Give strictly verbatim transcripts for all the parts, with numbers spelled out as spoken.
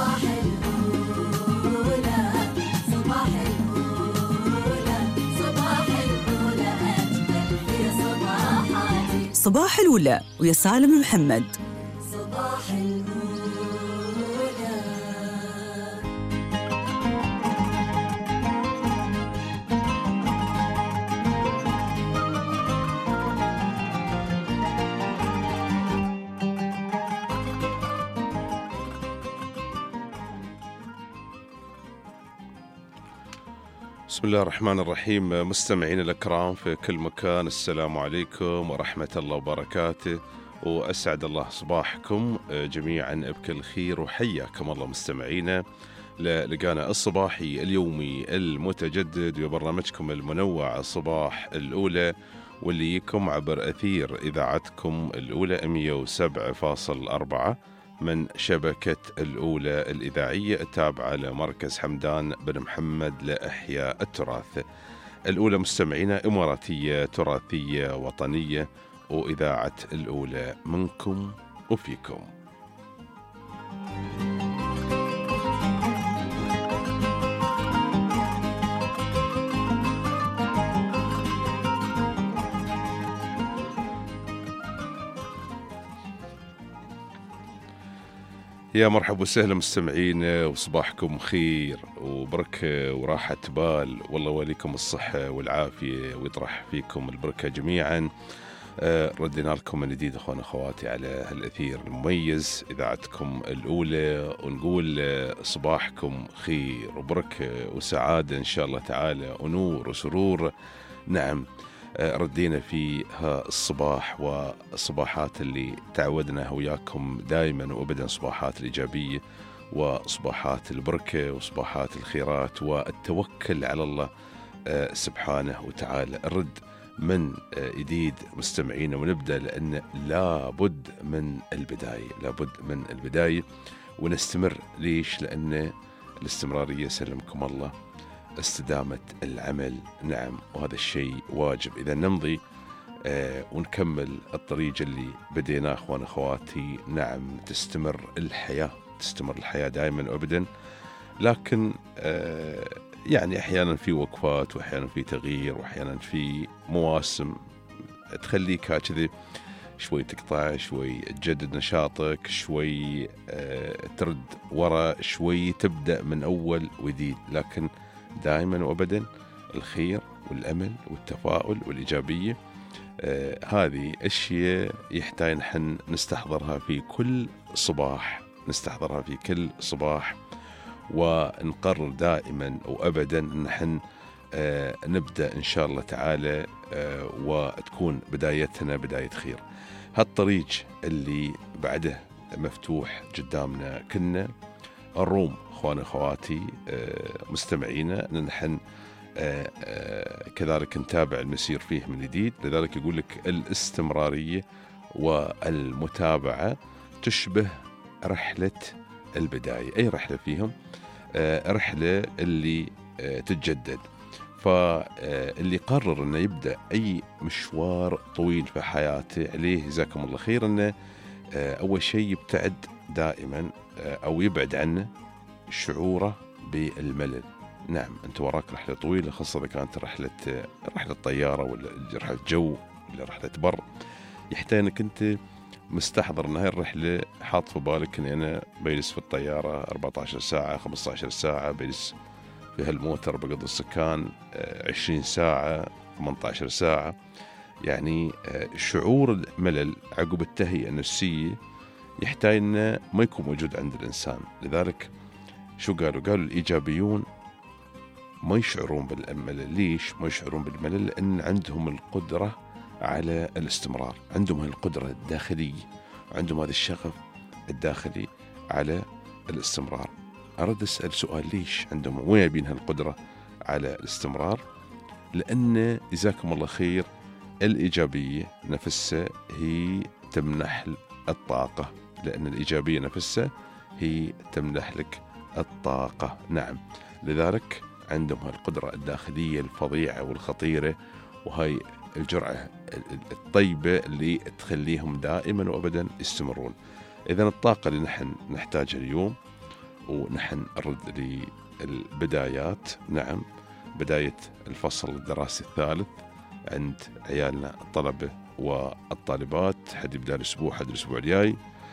صباح الأولى ويا سالم محمد. صباح الأولى. بسم الله الرحمن الرحيم. مستمعين الأكرام في كل مكان، السلام عليكم ورحمة الله وبركاته، وأسعد الله صباحكم جميعا بكل خير، وحياكم الله مستمعينا للقانا الصباحي اليومي المتجدد وبرنامجكم المنوع صباح الأولى، واللي يكم عبر أثير إذاعتكم الأولى مئة وسبعة فاصلة أربعة من شبكة الأولى الإذاعية التابعة لمركز حمدان بن محمد لإحياء التراث. الأولى مستمعينا إماراتية تراثية وطنية، وإذاعة الأولى منكم وفيكم. يا مرحبا وسهلا مستمعين، وصباحكم خير وبركة وراحة بال، والله وليكم الصحة والعافية ويطرح فيكم البركة جميعا. ردنا لكم من جديد أخوان أخواتي على هالأثير المميز إذاعتكم الأولى، ونقول صباحكم خير وبركة وسعادة إن شاء الله تعالى، ونور وسرور. نعم، ردينا في ها الصباح والصباحات اللي تعودنا وياكم دائما وابدا، صباحات الإيجابية وصباحات البركة وصباحات الخيرات والتوكل على الله سبحانه وتعالى. الرد من جديد مستمعينا، ونبدأ لأن لابد من البداية، لابد من البداية ونستمر. ليش؟ لأن الاستمرارية سلمكم الله استدامة العمل. نعم، وهذا الشيء واجب. إذا نمضي آه ونكمل الطريق اللي بديناه أخوان أخواتي، نعم تستمر الحياة، تستمر الحياة دائما وأبدا. لكن آه يعني أحيانا في وقفات، وأحيانا في تغيير، وأحيانا في مواسم تخليك هكذا شوي تقطع، شوي تجدد نشاطك، شوي آه ترد وراء، شوي تبدأ من أول وجديد. لكن دائما وأبدا الخير والأمل والتفاؤل والإيجابية، آه هذه أشياء يحتاج نحن نستحضرها في كل صباح، نستحضرها في كل صباح، ونقرر دائما وأبدا أن نحن آه نبدأ إن شاء الله تعالى آه وتكون بدايتنا بداية خير. هالطريق اللي بعده مفتوح قدامنا كنا الروم أخواني أخواتي مستمعينا، أن نحن كذلك نتابع المسير فيه من جديد. لذلك يقول لك الاستمرارية والمتابعة تشبه رحلة البداية. أي رحلة فيهم؟ رحلة اللي تتجدد. فاللي قرر أنه يبدأ أي مشوار طويل في حياته عليه جزاكم الله خير أنه أول شيء يبتعد دائما أو يبعد عنه شعوره بالملل. نعم، أنت وراك رحلة طويلة، خاصة إذا كانت رحلة رحلة طيارة ولا رحلة جو ولا رحلة بر، يحتاج أنك أنت مستحضر أن هاي الرحلة حاط في بالك أني أنا بجلس في الطيارة أربعة عشر ساعة خمسة عشر ساعة، بجلس في هالموتر بقضي السكان عشرين ساعة ثمانية عشر ساعة. يعني شعور الملل عقب التهيئة النفسية يحتاج أنه ما يكون موجود عند الإنسان. لذلك شو قالوا؟ قالوا الإيجابيون ما يشعرون بالملل. ليش ما يشعرون بالملل؟ لأن عندهم القدرة على الاستمرار، عندهم القدرة الداخلية، عندهم هذا الشغف الداخلي على الاستمرار. أرد أسأل سؤال، ليش عندهم وين يبين هالقدرة على الاستمرار؟ لأن جزاكم الله خير الإيجابية نفسها هي تمنح الطاقة، لأن الإيجابية نفسها هي تمنح لك الطاقة. نعم، لذلك عندهم القدرة الداخلية الفظيعة والخطيرة، وهي الجرعة الطيبة اللي تخليهم دائما وأبدا يستمرون. إذن الطاقة اللي نحن نحتاجها اليوم ونحن نرد للبدايات. نعم، بداية الفصل الدراسي الثالث عند عيالنا الطلبة والطالبات، حد يبدأ الأسبوع حد الأسبوع الجاي.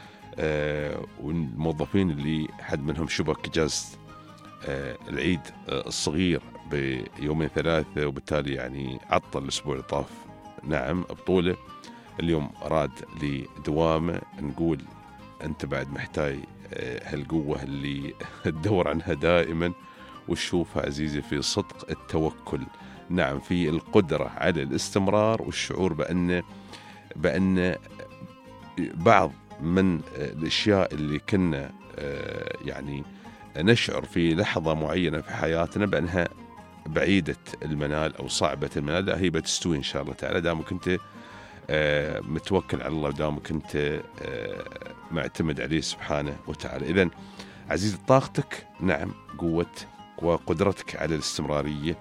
آه والموظفين اللي حد منهم شبك إجازة آه العيد آه الصغير بيومين ثلاثة، وبالتالي يعني عطل الأسبوع اللي طاف نعم بطولة، اليوم راد لدوامه. نقول أنت بعد محتاج هالقوة اللي تدور عنها دائما وتشوفها عزيزي في صدق التوكل. نعم، في القدرة على الاستمرار والشعور بأن بأن بعض من الأشياء اللي كنا يعني نشعر في لحظة معينة في حياتنا بأنها بعيدة المنال أو صعبة المنال، لا، هي بتستوي إن شاء الله تعالى دامك أنت متوكل على الله، دامك أنت معتمد عليه سبحانه وتعالى. إذن عزيزي طاقتك نعم قوة وقدرتك على الاستمرارية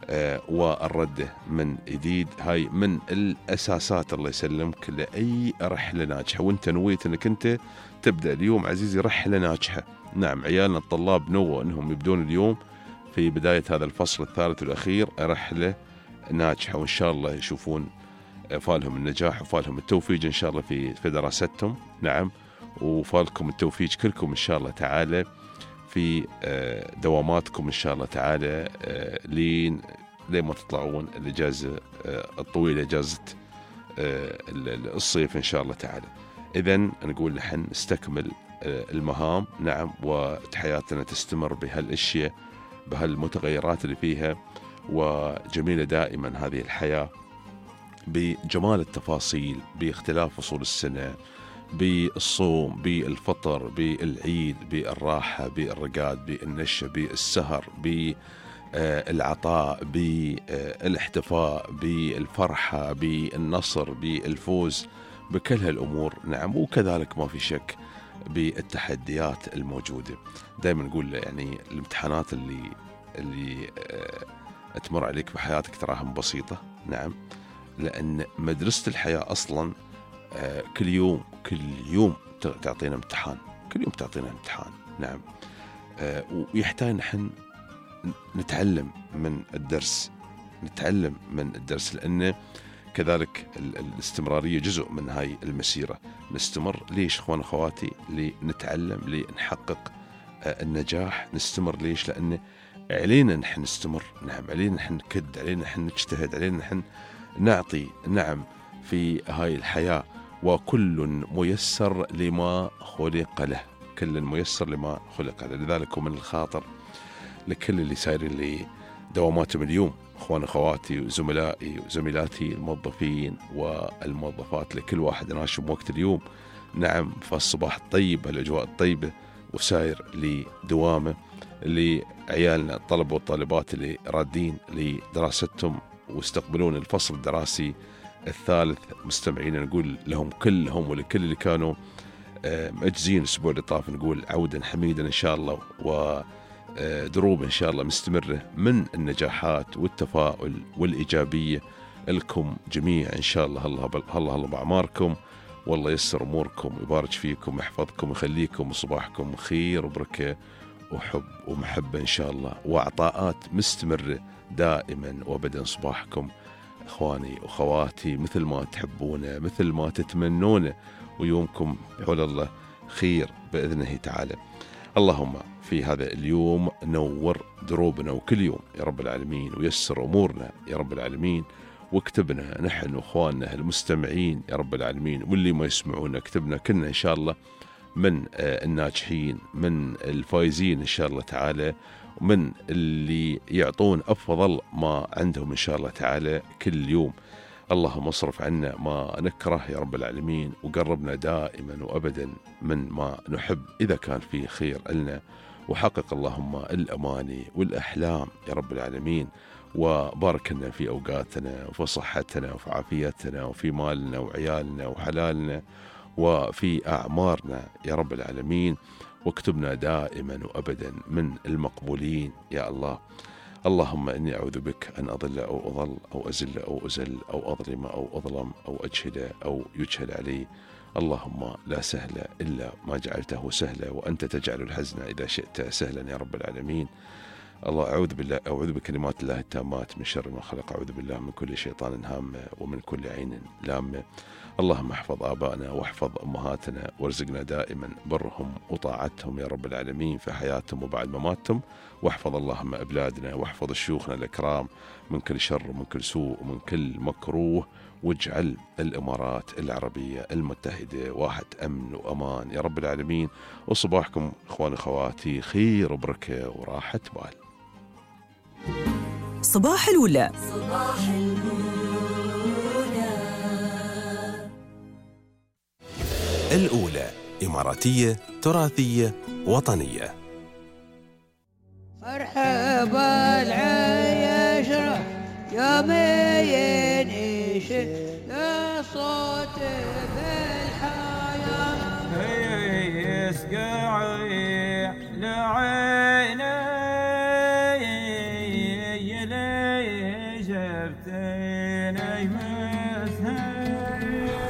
والردة من جديد، هاي من الأساسات الله يسلمك لأي رحلة ناجحة. وانت نويت أنك أنت تبدأ اليوم عزيزي رحلة ناجحة. نعم، عيالنا الطلاب نووا أنهم يبدون اليوم في بداية هذا الفصل الثالث والأخير رحلة ناجحة، وإن شاء الله يشوفون فالهم النجاح وفالهم التوفيق إن شاء الله في في دراستهم. نعم، وفالكم التوفيق كلكم إن شاء الله تعالى في دواماتكم إن شاء الله تعالى لين لين ما تطلعون الإجازة الطويلة، إجازة الصيف إن شاء الله تعالى. إذن نقول نحن نستكمل المهام نعم، وحياتنا تستمر بهالأشياء بهالمتغيرات اللي فيها، وجميلة دائما هذه الحياة بجمال التفاصيل، باختلاف فصول السنة، بالصوم، بالفطر، بالعيد، بالراحة، بالرقاد، بالنشة، بالسهر، بالعطاء، بالاحتفاء، بالفرحة، بالنصر، بالفوز، بكل هالأمور. نعم، وكذلك ما في شك بالتحديات الموجودة. دائما نقول يعني الامتحانات اللي اللي تمر عليك بحياتك تراها بسيطة. نعم، لأن مدرسة الحياة أصلا كل يوم كل يوم تعطينا امتحان، كل يوم تعطينا امتحان. نعم، ويحتاج نحن نتعلم من الدرس، نتعلم من الدرس، لأن كذلك الاستمرارية جزء من هاي المسيرة. نستمر ليش اخوان اخواتي؟ لنتعلم، لنحقق النجاح. نستمر ليش؟ لأن علينا نحن نستمر. نعم، علينا نحن نكد، علينا نحن نجتهد، علينا نحن نعطي. نعم، في هاي الحياة وكل ميسر لما خلق له، كل ميسر لما خلق له. لذلك ومن الخاطر لكل اللي سايرين لي دواماتهم اليوم، اخوان اخواتي وزملائي وزميلاتي الموظفين والموظفات، لكل واحد ناشم وقت اليوم. نعم، فالصباح الطيب، الاجواء الطيبة، وساير لدوامه، لعيالنا الطلبة والطالبات اللي رادين لدراستهم واستقبلون الفصل الدراسي الثالث. مستمعين نقول لهم كلهم ولكل اللي كانوا مأجزين الأسبوع اللي طاف، نقول عودا حميدا إن شاء الله، ودروب إن شاء الله مستمرة من النجاحات والتفاؤل والإيجابية لكم جميع إن شاء الله. الله الله الله بأعماركم، والله يسر أموركم ويبارك فيكم ويحفظكم ويخليكم، وصباحكم خير وبركة وحب ومحبة إن شاء الله، وعطاءات مستمرة دائما وأبدا. صباحكم إخواني وخواتي مثل ما تحبونه، مثل ما تتمنونه، ويومكم حول الله خير بإذنه تعالى. اللهم في هذا اليوم نور دروبنا وكل يوم يا رب العالمين، ويسر أمورنا يا رب العالمين، واكتبنا نحن وإخواننا المستمعين يا رب العالمين، واللي ما يسمعونا اكتبنا كلنا إن شاء الله من الناجحين، من الفائزين إن شاء الله تعالى، ومن اللي يعطون أفضل ما عندهم إن شاء الله تعالى كل يوم. اللهم اصرف عنا ما نكره يا رب العالمين، وقربنا دائما وأبدا من ما نحب إذا كان فيه خير لنا، وحقق اللهم الأماني والأحلام يا رب العالمين، وبارك لنا في أوقاتنا وفي صحتنا وفي عافيتنا وفي مالنا وعيالنا وحلالنا وفي أعمارنا يا رب العالمين، واكتبنا دائما وأبدا من المقبولين يا الله. اللهم إني أعوذ بك أن أضل أو أضل أو أزل أو أزل أو أظلم أو أظلم أو أجهل أو يجهل علي، اللهم لا سهل إلا ما جعلته سهلا، وأنت تجعل الحزن إذا شئت سهلا يا رب العالمين. الله أعوذ بالله أعوذ بكلمات الله التامات من شر ما خلق، أعوذ بالله من كل شيطان هام ومن كل عين لامة. اللهم احفظ آبائنا واحفظ أمهاتنا، وارزقنا دائما برهم وطاعتهم يا رب العالمين في حياتهم وبعد مماتهم. واحفظ اللهم أبلادنا واحفظ شيوخنا الأكرام من كل شر ومن كل سوء ومن كل مكروه، واجعل الإمارات العربية المتحدة واحد أمن وأمان يا رب العالمين. وصباحكم إخواني أخواتي خير وبركة وراحة بال. صباح الولا. صباح الولا. الأولى إماراتية تراثية وطنية. مرحبا العيشرة يا مين يا صوت بالحياة يسقعي لعيني يلي شفتيني مسهر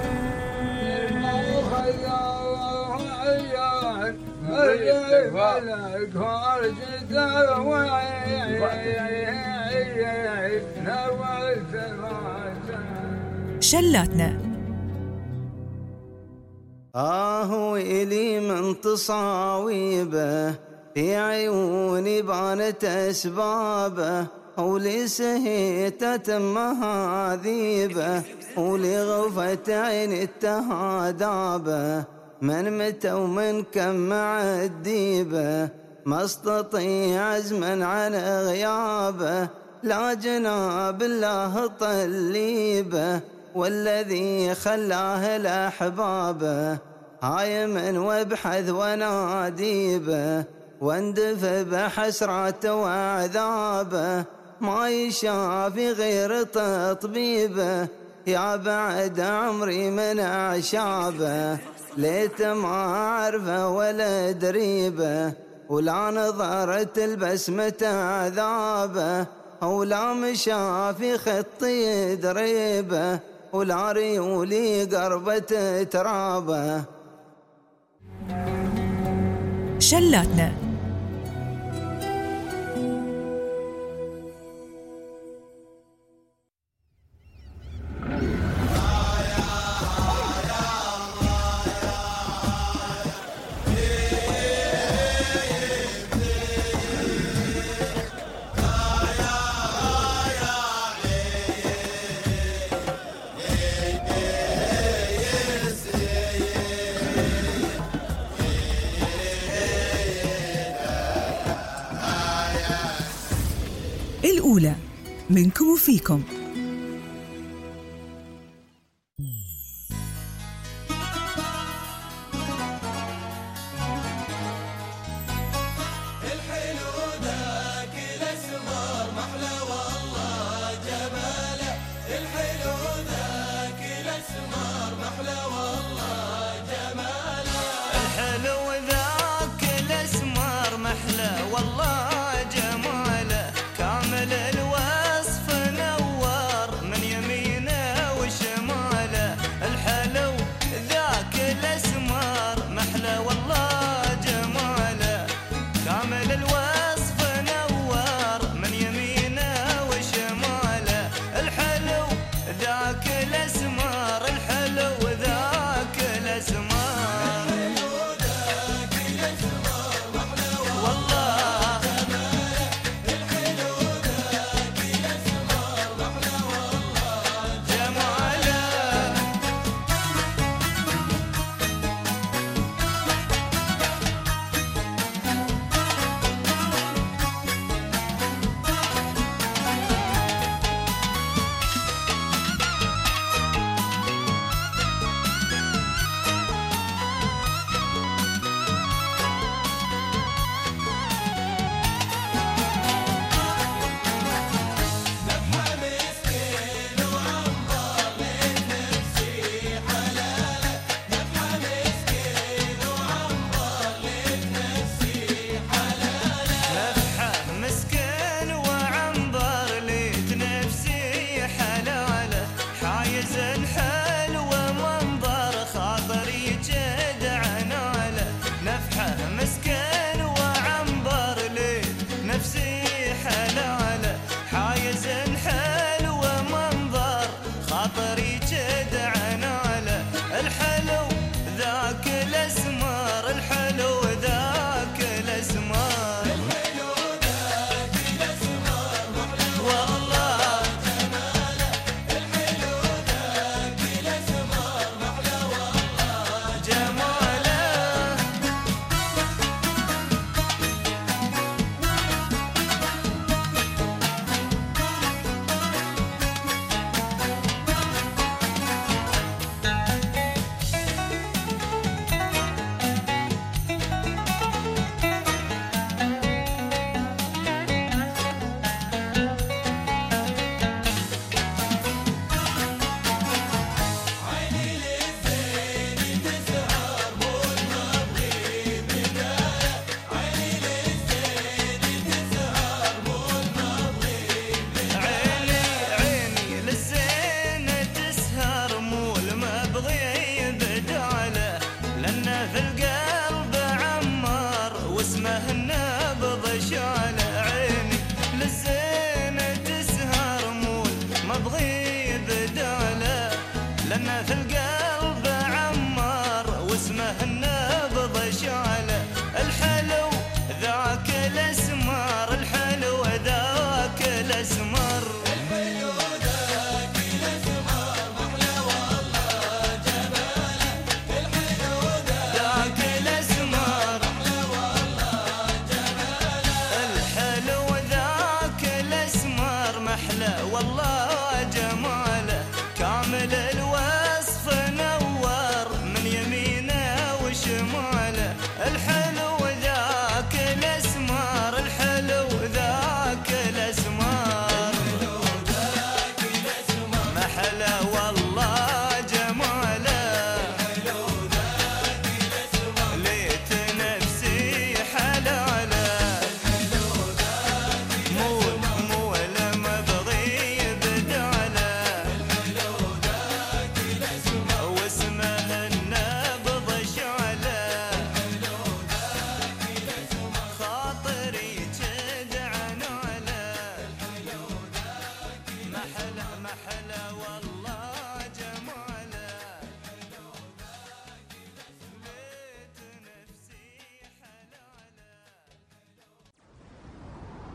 ملك ورجد شلاتنا. آه ويلي من تصاويبه في عيوني بانت أسبابه، ولي سهيت تم هذيبه، ولي غفت عين التهادابه، من متى ومن كم معديبه، ما استطيع عزما عن غيابه، لا جناب الله طليبه، والذي خلاه الأحبابه، هاي من وابحث وناديبه، واندف بحسرته وعذابه، ما يشافي غير تطبيبه، يا بعد عمري من أعشابه، ليت ما أعرفه ولا دريبه، ولا نظرت البسمة عذابه، ولا مشى في خطي دريبه، ولا ريولي قربة ترابه. شلاتنا. الأولى منكم وفيكم. والله جماله كامل الوصف نوار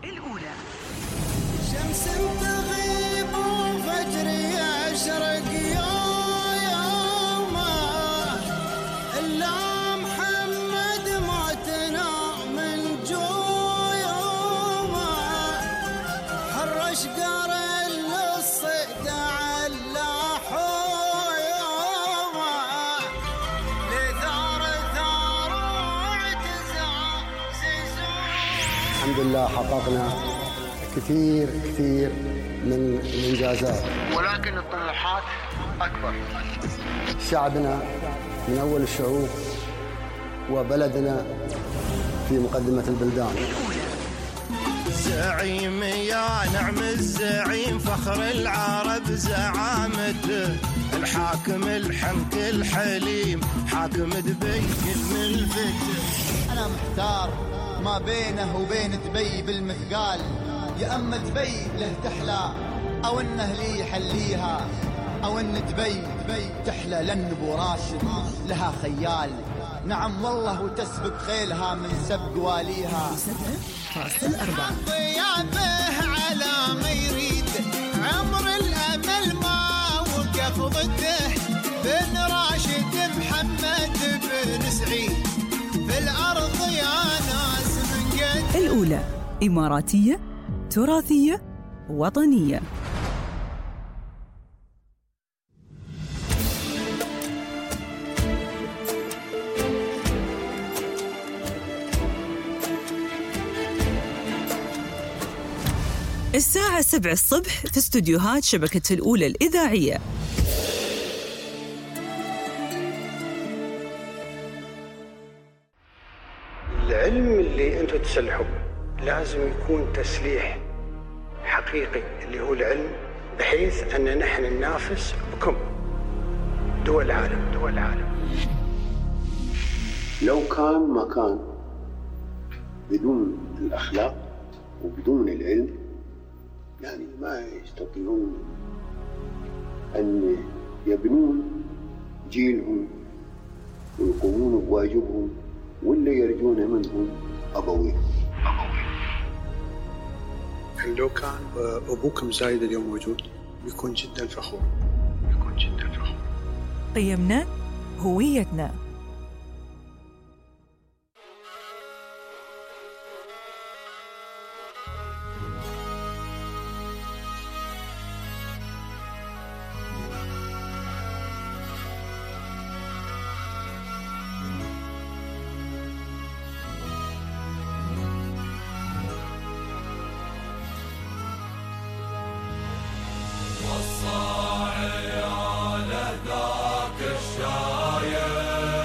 الأولى. شمس تغيب وفجر يشرق يا يومه إلا محمد موتنا من جيومه حرش قرن للصيد على حيومه لثار ثار وعتزاز الحمد لله حققنا كثير كثير من الإنجازات، ولكن الطموحات أكبر. شعبنا من أول الشعوب وبلدنا في مقدمة البلدان. زعيم يا نعم الزعيم فخر العرب زعامته الحاكم الحنك الحليم حاكم دبي كل الفتح. أنا محتار ما بينه وبين دبي بالمثقال، يا أما دبي له تحلى أو إنه لي يحليها، أو إن دبي دبي تحلى لأن أبو راشد لها خيال. نعم والله وتسبق خيلها من سبق واليها. ضيابه على ما يريد عمر الأمل ما وقف ضده بن راشد محمد بن سعيد في الأرض يا ناس من قد. الأولى إماراتية تراثية وطنية. الساعة سبع الصبح في استوديوهات شبكة الأولى الإذاعية. العلم اللي أنتم تسلحوا لازم يكون تسليح حقيقي اللي هو العلم، بحيث أن نحن ننافس بكم دول العالم دول العالم. لو كان مكان بدون الأخلاق وبدون العلم يعني ما يستطيعون أن يبنون جيلهم ويقومون بواجبهم ولا يرجون منهم أبويهم. لو كان أبوكم زايد اليوم موجود بيكون جدا فخور بيكون جدا فخور. قيمنا هويتنا. والصاعي على ذاك الشايب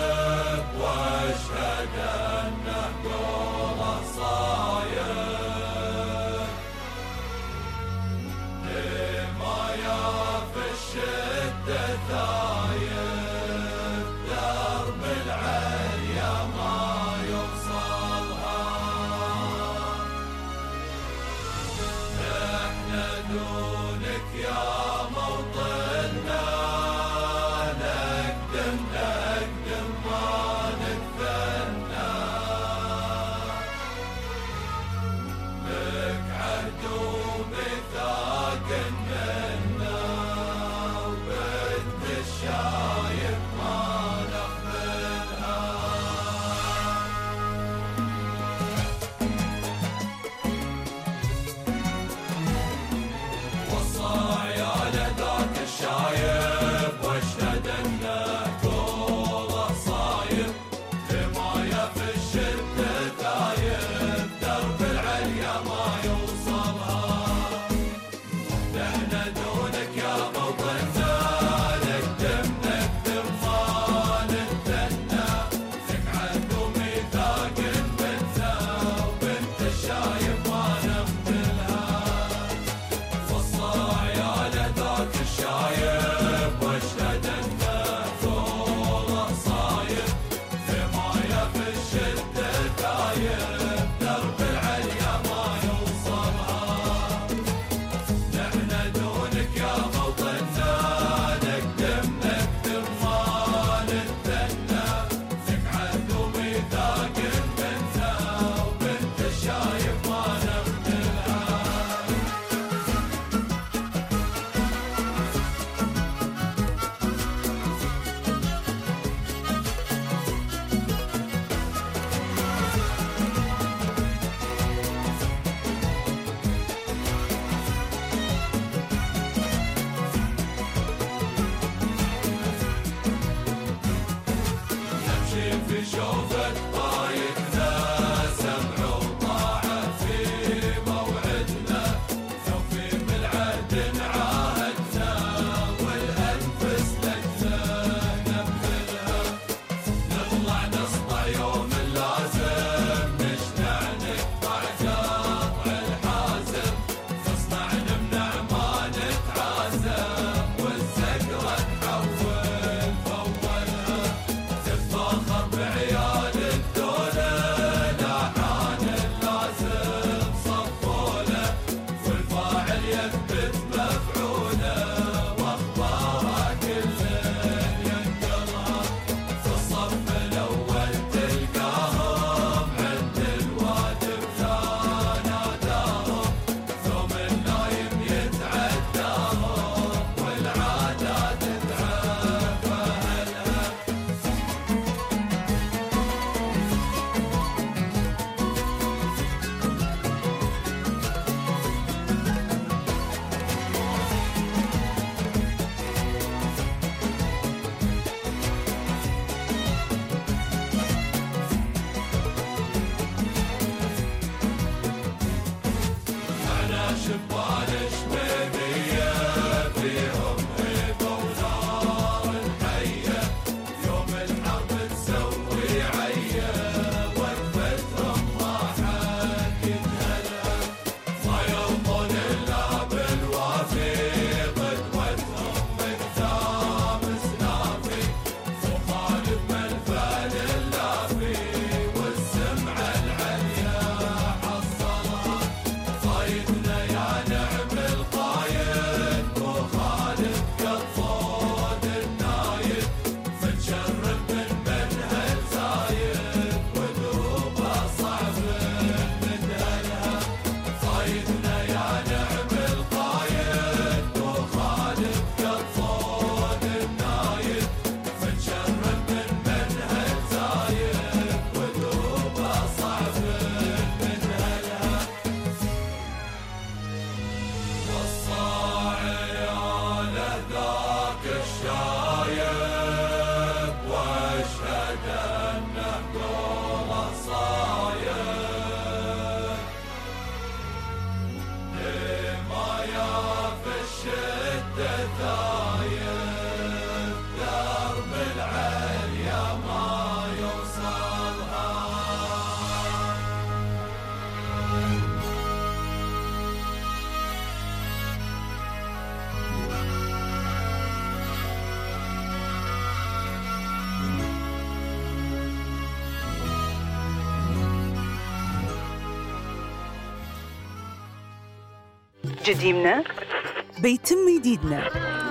جديمنا بيتم جديدنا.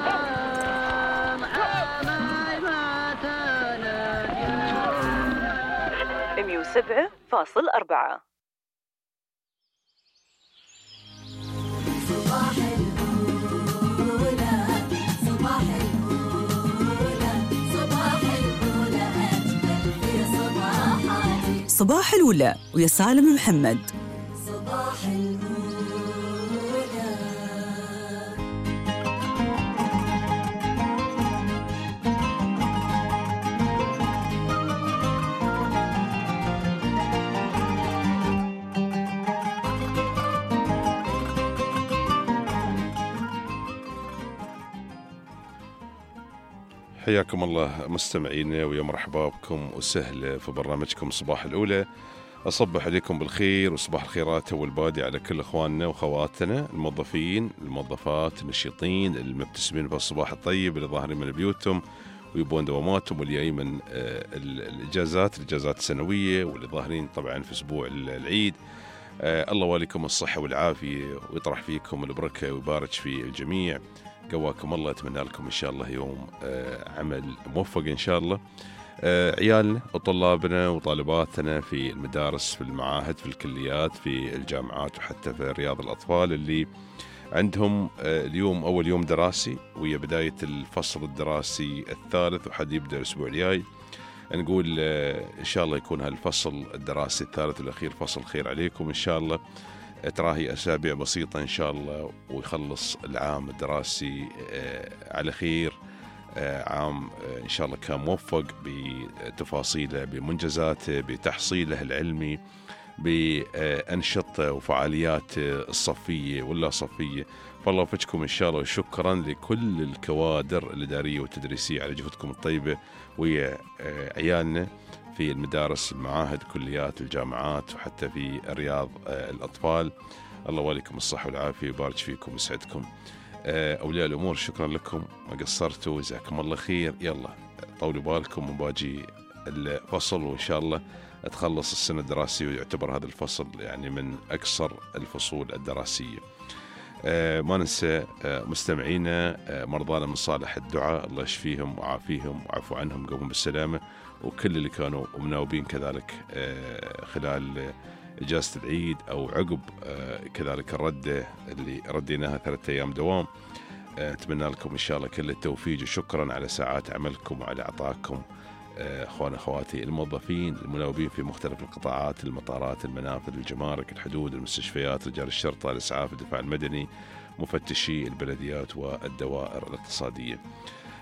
مية وسبعة فاصل أربعة. صباح الأولى صباح الأولى صباح الأولى أجمل في صباحاتي. صباح الأولى ويا سالم محمد. صباح الأولى. حياكم الله مستمعينا ويا مرحبا بكم وسهلا في برنامجكم صباح الأولى. أصبح عليكم بالخير وصباح الخيرات والبادي على كل إخواننا وخواتنا الموظفين الموظفات النشيطين المبتسمين بالصباح الطيب اللي ظاهرين من بيوتهم ويبون دواماتهم واللي جاي من الإجازات الإجازات السنوية واللي ظاهرين طبعا في أسبوع العيد. الله واليكم الصحة والعافية ويطرح فيكم البركة ويبارك في الجميع. قواكم الله. أتمنى لكم إن شاء الله يوم عمل موفق إن شاء الله. عيالنا وطلابنا وطالباتنا في المدارس في المعاهد في الكليات في الجامعات وحتى في رياض الأطفال اللي عندهم اليوم أول يوم دراسي وهي بداية الفصل الدراسي الثالث وحد يبدأ الأسبوع الجاي. نقول إن شاء الله يكون هالفصل الدراسي الثالث والأخير فصل خير عليكم إن شاء الله. تراهي أسابيع بسيطة إن شاء الله ويخلص العام الدراسي على خير. عام إن شاء الله كان موفق بتفاصيله بمنجزاته بتحصيله العلمي بأنشطة وفعاليات الصفية ولا صفية. فالله يوفقكم إن شاء الله. وشكرا لكل الكوادر الإدارية والتدريسية على جهودكم الطيبة ويا عيالنا في المدارس المعاهد كليات الجامعات وحتى في رياض الأطفال. الله واليكم الصحة والعافية ويبارك فيكم ويسعدكم. أولياء الأمور شكرا لكم ما قصرتوا جزاكم الله خير. يلا طولوا بالكم وباجي الفصل وإن شاء الله تخلص السنة الدراسية ويعتبر هذا الفصل يعني من أكثر الفصول الدراسية. ما ننسى مستمعينا مرضانا من صالح الدعاء الله يشفيهم وعافيهم وعفو عنهم قوم بالسلامة وكل اللي كانوا مناوبين كذلك خلال إجازة العيد أو عقب كذلك الردة اللي رديناها ثلاثة أيام دوام. أتمنى لكم إن شاء الله كل التوفيق وشكرا على ساعات عملكم وعلى عطاكم أخواني أخواتي الموظفين المناوبين في مختلف القطاعات المطارات المنافذ الجمارك الحدود المستشفيات رجال الشرطة الإسعاف الدفاع المدني مفتشي البلديات والدوائر الاقتصادية.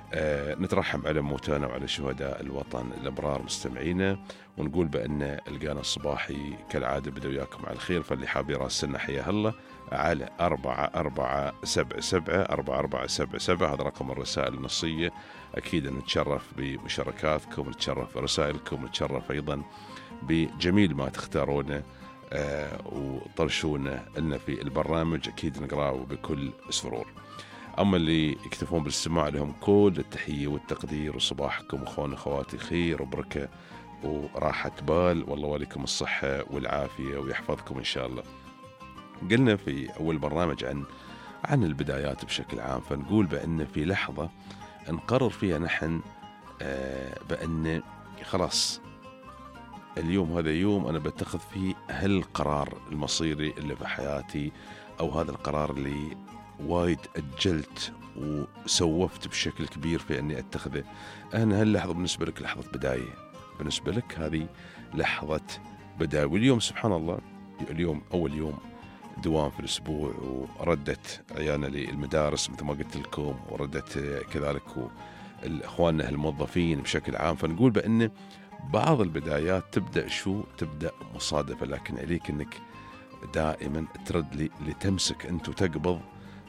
آه نترحم على موتانا وعلى شهداء الوطن الأبرار مستمعينا، ونقول بأن القانا الصباحي كالعادة بدأ وياكم على الخير. فاللي حاب يراسلنا حياه الله على أربعة أربعة سبعة سبعة أربعة أربعة سبعة سبعة، هذا رقم الرسائل النصية. أكيد نتشرف بمشاركاتكم، نتشرف برسائلكم، نتشرف أيضا بجميل ما تختارونه آه وطرشونه لنا في البرنامج، أكيد نقرأه بكل سرور. أما اللي يكتفون بالاستماع لهم كل التحية والتقدير، وصباحكم أخوان أخواتي خير وبركة وراحة بال، والله وليكم الصحة والعافية ويحفظكم إن شاء الله. قلنا في أول برنامج عن عن البدايات بشكل عام، فنقول بأن في لحظة نقرر فيها نحن آه بأن خلاص اليوم هذا يوم أنا بتخذ فيه هالقرار المصيري اللي في حياتي، أو هذا القرار اللي وايد أجلت وسوفت بشكل كبير في أني أتخذه. أنا هاللحظة بالنسبة لك لحظة بداية، بالنسبة لك هذه لحظة بداية. واليوم سبحان الله اليوم أول يوم دوام في الأسبوع، وردت عيانا للمدارس مثل ما قلت لكم، وردت كذلك إخواننا الموظفين بشكل عام. فنقول بأن بعض البدايات تبدأ شو تبدأ مصادفة، لكن عليك أنك دائما ترد لي لتمسك أنت وتقبض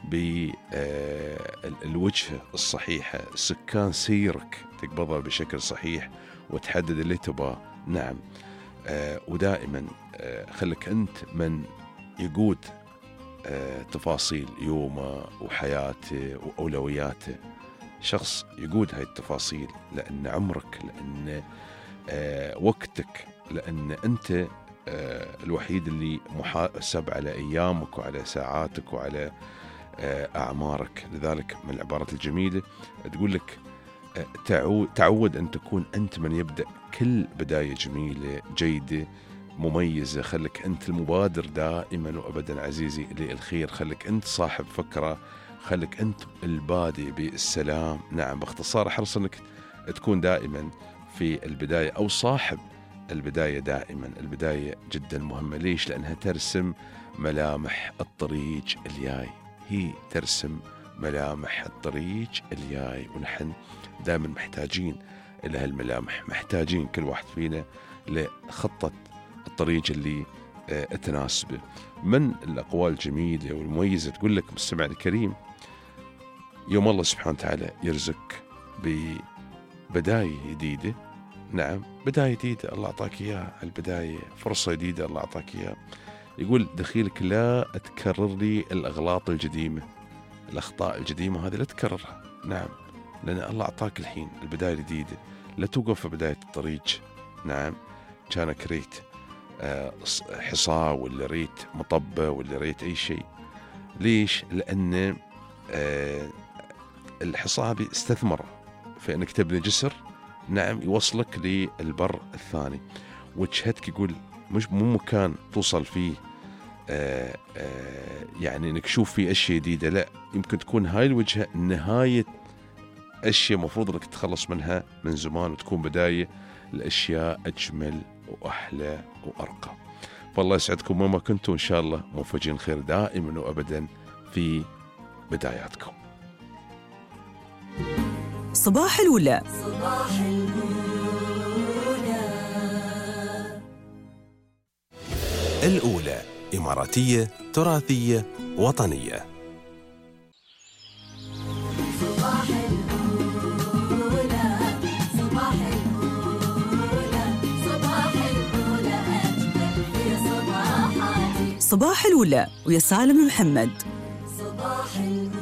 بالوجهة الصحيحة، سكان سيرك تقبضها بشكل صحيح وتحدد اللي تبغاه. نعم آه ودائما آه خلك أنت من يقود آه تفاصيل يومه وحياته وأولوياته، شخص يقود هاي التفاصيل، لأن عمرك، لأن آه وقتك، لأن أنت آه الوحيد اللي محاسب على أيامك وعلى ساعاتك وعلى آه أعمارك. لذلك من العبارات الجميلة تقول لك آه تعود, تعود أن تكون أنت من يبدأ كل بداية جميلة جيدة مميزة. خلك أنت المبادر دائما وأبدا عزيزي للخير، خلك أنت صاحب فكرة، خلك أنت البادئ بالسلام. نعم باختصار حرص أنك تكون دائما في البداية أو صاحب البداية دائما. البداية جدا مهمة، ليش؟ لأنها ترسم ملامح الطريق الجاي، هي ترسم ملامح الطريق الجاي، ونحن دائما محتاجين إلى هالملامح، محتاجين كل واحد فينا لخطة الطريق اللي اه تناسبه. من الأقوال الجميلة والمميزة تقول لك مستمع الكريم، يوم الله سبحانه وتعالى يرزق ببداية جديدة، نعم بداية جديدة الله أعطاك إياها، البداية فرصة جديدة الله أعطاك إياها. يقول دخيلك لا تكرر لي الأغلاط القديمة، الأخطاء القديمة هذه لا تكررها. نعم لأن الله أعطاك الحين البداية الجديدة، لا توقف في بداية الطريق. نعم كانك ريت حصى ولا ريت مطبة ولا ريت أي شيء. ليش؟ لأن الحصى هذه استثمر في أنك تبني جسر، نعم يوصلك للبر الثاني. وجهتك يقول مش مو مكان توصل فيه آآ آآ يعني انك تشوف فيه اشياء جديده، لا يمكن تكون هاي الوجهه نهايه اشياء مفروض انك تتخلص منها من زمان، وتكون بدايه الاشياء اجمل واحلى وارقى. فالله يسعدكم وما كنتم ان شاء الله موفقين خير دائما وابدا في بداياتكم. صباح الولا. صباح الأولى. الأولى إماراتية تراثية وطنية. صباح الأولى. صباح الأولى. صباح الأولى أجمل في صباحاتي. صباح الولا ويا سالم محمد. صباح الأولى.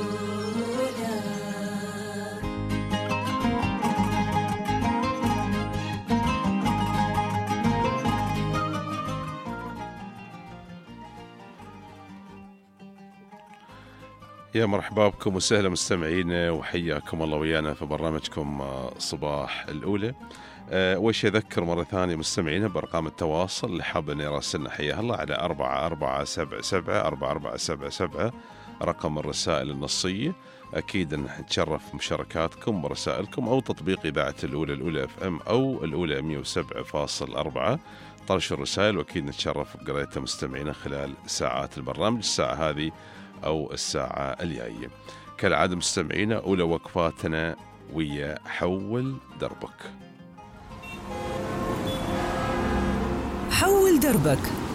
يا مرحبا بكم وسهلا مستمعين، وحياكم الله ويانا في برنامجكم صباح الأولى. أول شيء أذكر مرة ثانية مستمعينا بأرقام التواصل اللي حاب أن يراسلنا حياه الله على أربعة أربعة سبعة سبعة أربعة أربعة سبعة سبعة رقم الرسائل النصية. أكيد نتشرف مشاركاتكم ورسائلكم، أو تطبيق إذاعة الأولى الأولى اف ام أو الأولى مية وسبعة فاصل أربعة طرش الرسائل، وأكيد نتشرف بقراءتها مستمعينا خلال ساعات البرنامج، الساعة هذه أو الساعة الجاية. كالعادة مستمعينا أولى وقفاتنا ويا حول دربك. حول دربك.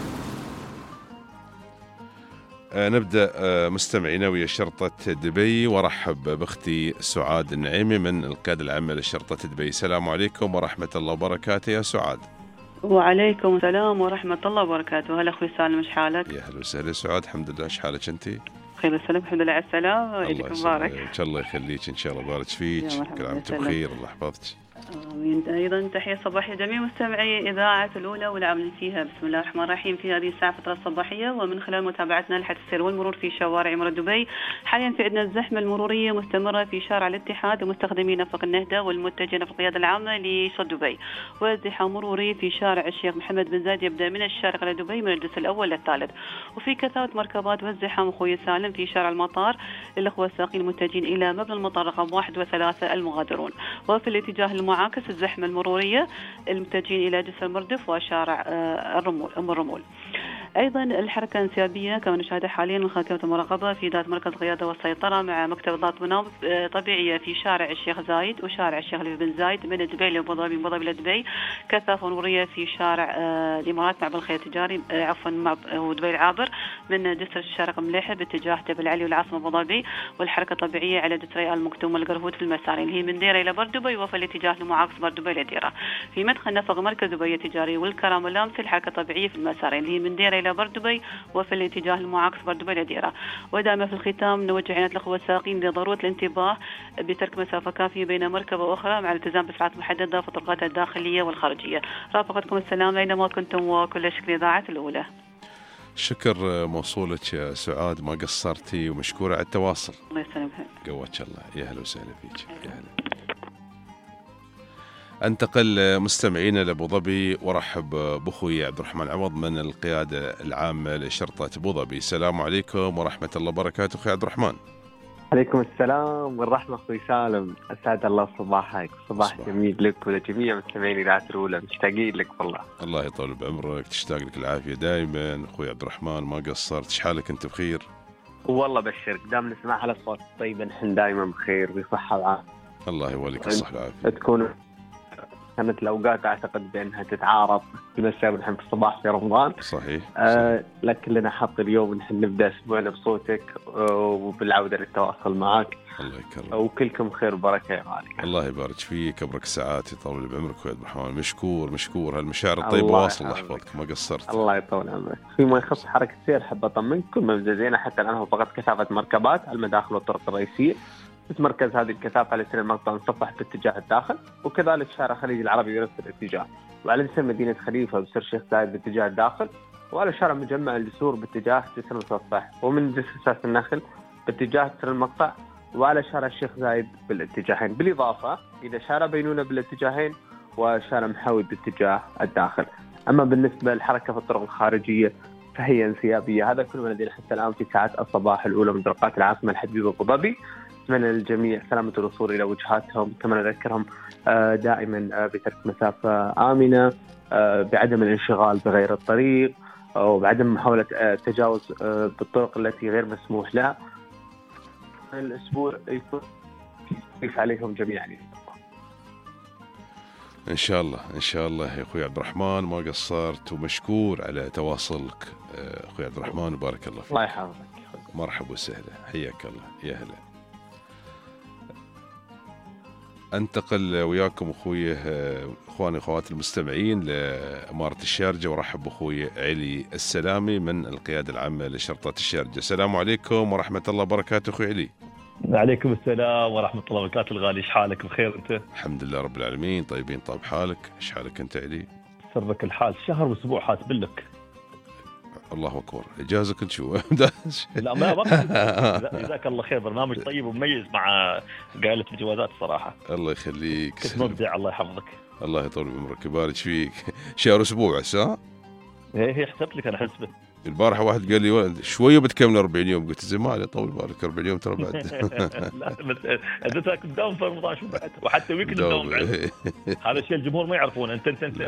آه نبدأ آه مستمعينا ويا شرطة دبي، وارحب باختي سعاد النعيمي من القيادة العامة لشرطة دبي. السلام عليكم ورحمة الله وبركاته يا سعاد. وعليكم السلام ورحمة الله وبركاته. هلا أخوي سالم، إيش حالك؟ يا هلا وسهلا سعاد، الحمد لله. إيش حالك أنت؟ خير وسلام، الحمد لله على السلامة. عيدك مبارك. إن شاء الله يخليك، إن شاء الله بارك فيك، كل عام وأنت بخير، الله يحفظك. آمين. أيضا تحية صباحية لجميع مستمعي إذاعة الأولى والعاملين فيها. بسم الله الرحمن الرحيم. في هذه الساعة فترة الصباحية، ومن خلال متابعتنا لحادث السير والمرور في شوارع عمارة دبي، حاليا في عندنا الزحمة المرورية مستمرة في شارع الاتحاد ومستخدمي نفق النهدة والمتجهين في القيادة العامة لصد دبي، وازدحام مروري في شارع الشيخ محمد بن زايد يبدأ من الشارقة إلى دبي من الجزء الأول للثالث، وفي كثافة مركبات وازدحام أخوي سالم في شارع المطار للأخوة الساقين المتجهين إلى مبنى المطار رقم واحد وثلاثة المغادرون، وفي الاتجاه المعاكس الزحمة المرورية المتجهين إلى جسر المردف وشارع الرمول أم الرمول. أيضا الحركة انسيابية كما نشاهدها حاليا من خلال كاميرا المراقبة في ذات مركز القيادة والسيطرة مع مكتب ضبط مناوب طبيعية في شارع الشيخ زايد وشارع الشيخ بن زايد من دبي لأبو ظبي، من أبو ظبي لدبي. كثافة مرورية في شارع الإمارات مع بالخير التجاري عفوا مع ودبي العابر من جسر الشارقة مليحة باتجاه جبل علي والعاصمة أبو ظبي، والحركة طبيعية على جسري المكتوم والقرفوت في المسارين اللي هي من ديرة إلى بردبي، وفي الاتجاه المعاكس بردبي إلى ديرة. في مدخل نفق مركز دبي التجاري والكرام واللامسي الحركة طبيعية في المسارين اللي هي من ديرة إلى بردبي وفي الاتجاه المعاكس بردبي إلى ديرة. ودائما في الختام نوجه عناية الأخوة الساقين لضرورة الانتباه بترك مسافة كافية بين مركبة وأخرى مع الالتزام بسرعات محددة في الطرقات الداخلية والخارجية. رافقتكم السلام أينما كنتم، وكل شكر إذاعة الأولى. شكر موصولك يا سعاد، ما قصرتي ومشكورة على التواصل. الله يسلمك. قوتك الله. يا هلا وسهلا فيك. يا هلا. انتقل مستمعينا لأبو ظبي وارحب بأخوي عبد الرحمن عوض من القيادة العامة لشرطة أبو ظبي. السلام عليكم ورحمة الله وبركاته أخوي عبد الرحمن. عليكم السلام والرحمة أخوي سالم، أسعد الله صباحك، صباح, صباح جميل لك ولجميع مستمعين إذاعة الأولى، مشتاقين لك والله. الله يطول بعمرك، تشتاق لك العافية دائما أخوي عبد الرحمن، ما قصرت. إيش حالك أنت بخير؟ والله بشرك، دام نسمع على الصوت الطيب نحن دائما بخير بصحة وعافية. الله يوليك الصحة والعافية. تكون كانت الأوقات أعتقد بأنها تتعارض في المساء ونحن في الصباح في رمضان. صحيح, آه صحيح. لكن لنا حق اليوم نحن نبدأ أسبوعنا بصوتك وبالعودة للتواصل معك. الله يكرمك. وكلكم خير وبركة يا غالي. الله يبارك فيك، أبرك الساعات، يطول بعمرك يا عبد الرحمن. مشكور مشكور، هالمشاعر الطيبة واصل، الله يحفظك، ما قصرت. الله يطول عمرك. فيما يخص حركة السير حب أطمنك كل ممززين حتى الآن هو فقط كثافة مركبات على المداخل والطرق الرئيسية. تتمركز هذه الكثافة على سير المقطع مصفح باتجاه الداخل، وكذلك شارع خليج العربي بنفس الاتجاه، وعلى جسر مدينة خليفة وسر الشيخ زايد باتجاه الداخل، وعلى شارع مجمع الجسور باتجاه جسر المصفح، ومن جسر ساس النخل باتجاه سر المقطع، وعلى شارع الشيخ زايد بالاتجاهين، بالإضافة إلى شارع بينونة بالاتجاهين وشارع محاوي باتجاه الداخل. أما بالنسبة للحركة في الطرق الخارجية فهي انسيابية. هذا كل ما لدينا حتى الآن في ساعات الصباح الأولى من طرقات العاصمة الحبيبة أبو ظبي. أتمنى للجميع سلامة الوصول إلى وجهاتهم، كما نذكرهم دائما بترك مسافة آمنة، بعدم الانشغال بغير الطريق، وبعدم محاولة التجاوز بالطرق التي غير مسموح لها. الأسبوع يكون كيف عليهم جميعا إن شاء الله. إن شاء الله يا أخوي عبد الرحمن، ما قصرت ومشكور على تواصلك أخوي عبد الرحمن، وبارك الله فيك. الله يحفظك. مرحبا وسهلا، حياك الله. يا هلا. انتقل وياكم اخوي اخواني اخوات المستمعين لاماره الشارجه، وارحب باخوي علي السلامي من القياده العامه لشرطه الشارجه. السلام عليكم ورحمه الله وبركاته اخوي علي. وعليكم السلام ورحمه الله وبركاته الغالي، ايش حالك؟ بخير انت؟ الحمد لله رب العالمين، طيبين. طيب حالك؟ ايش حالك انت علي؟ سرك الحال، شهر واسبوع حاسب لك. الله اكبر، اجازه كنت شو؟ لا ما وقت. جزاك الله خير، برنامج طيب ومميز مع قائله الجوازات الصراحه. الله يخليك، كنت مبدع، الله يحفظك. الله يطول بعمرك يبارك فيك. شهر اسبوع ساعه؟ ايه هي حسبت لك انا حسبه. البارحه واحد قال لي شويه بتكمل أربعين يوم، قلت زمان طول بالك أربعين يوم ترى بعد. لا بس اديتك قدام في رمضان شو بعد، وحتى ويكند دوم بعد. هذا الشيء الجمهور ما يعرفونه. انت انت, انت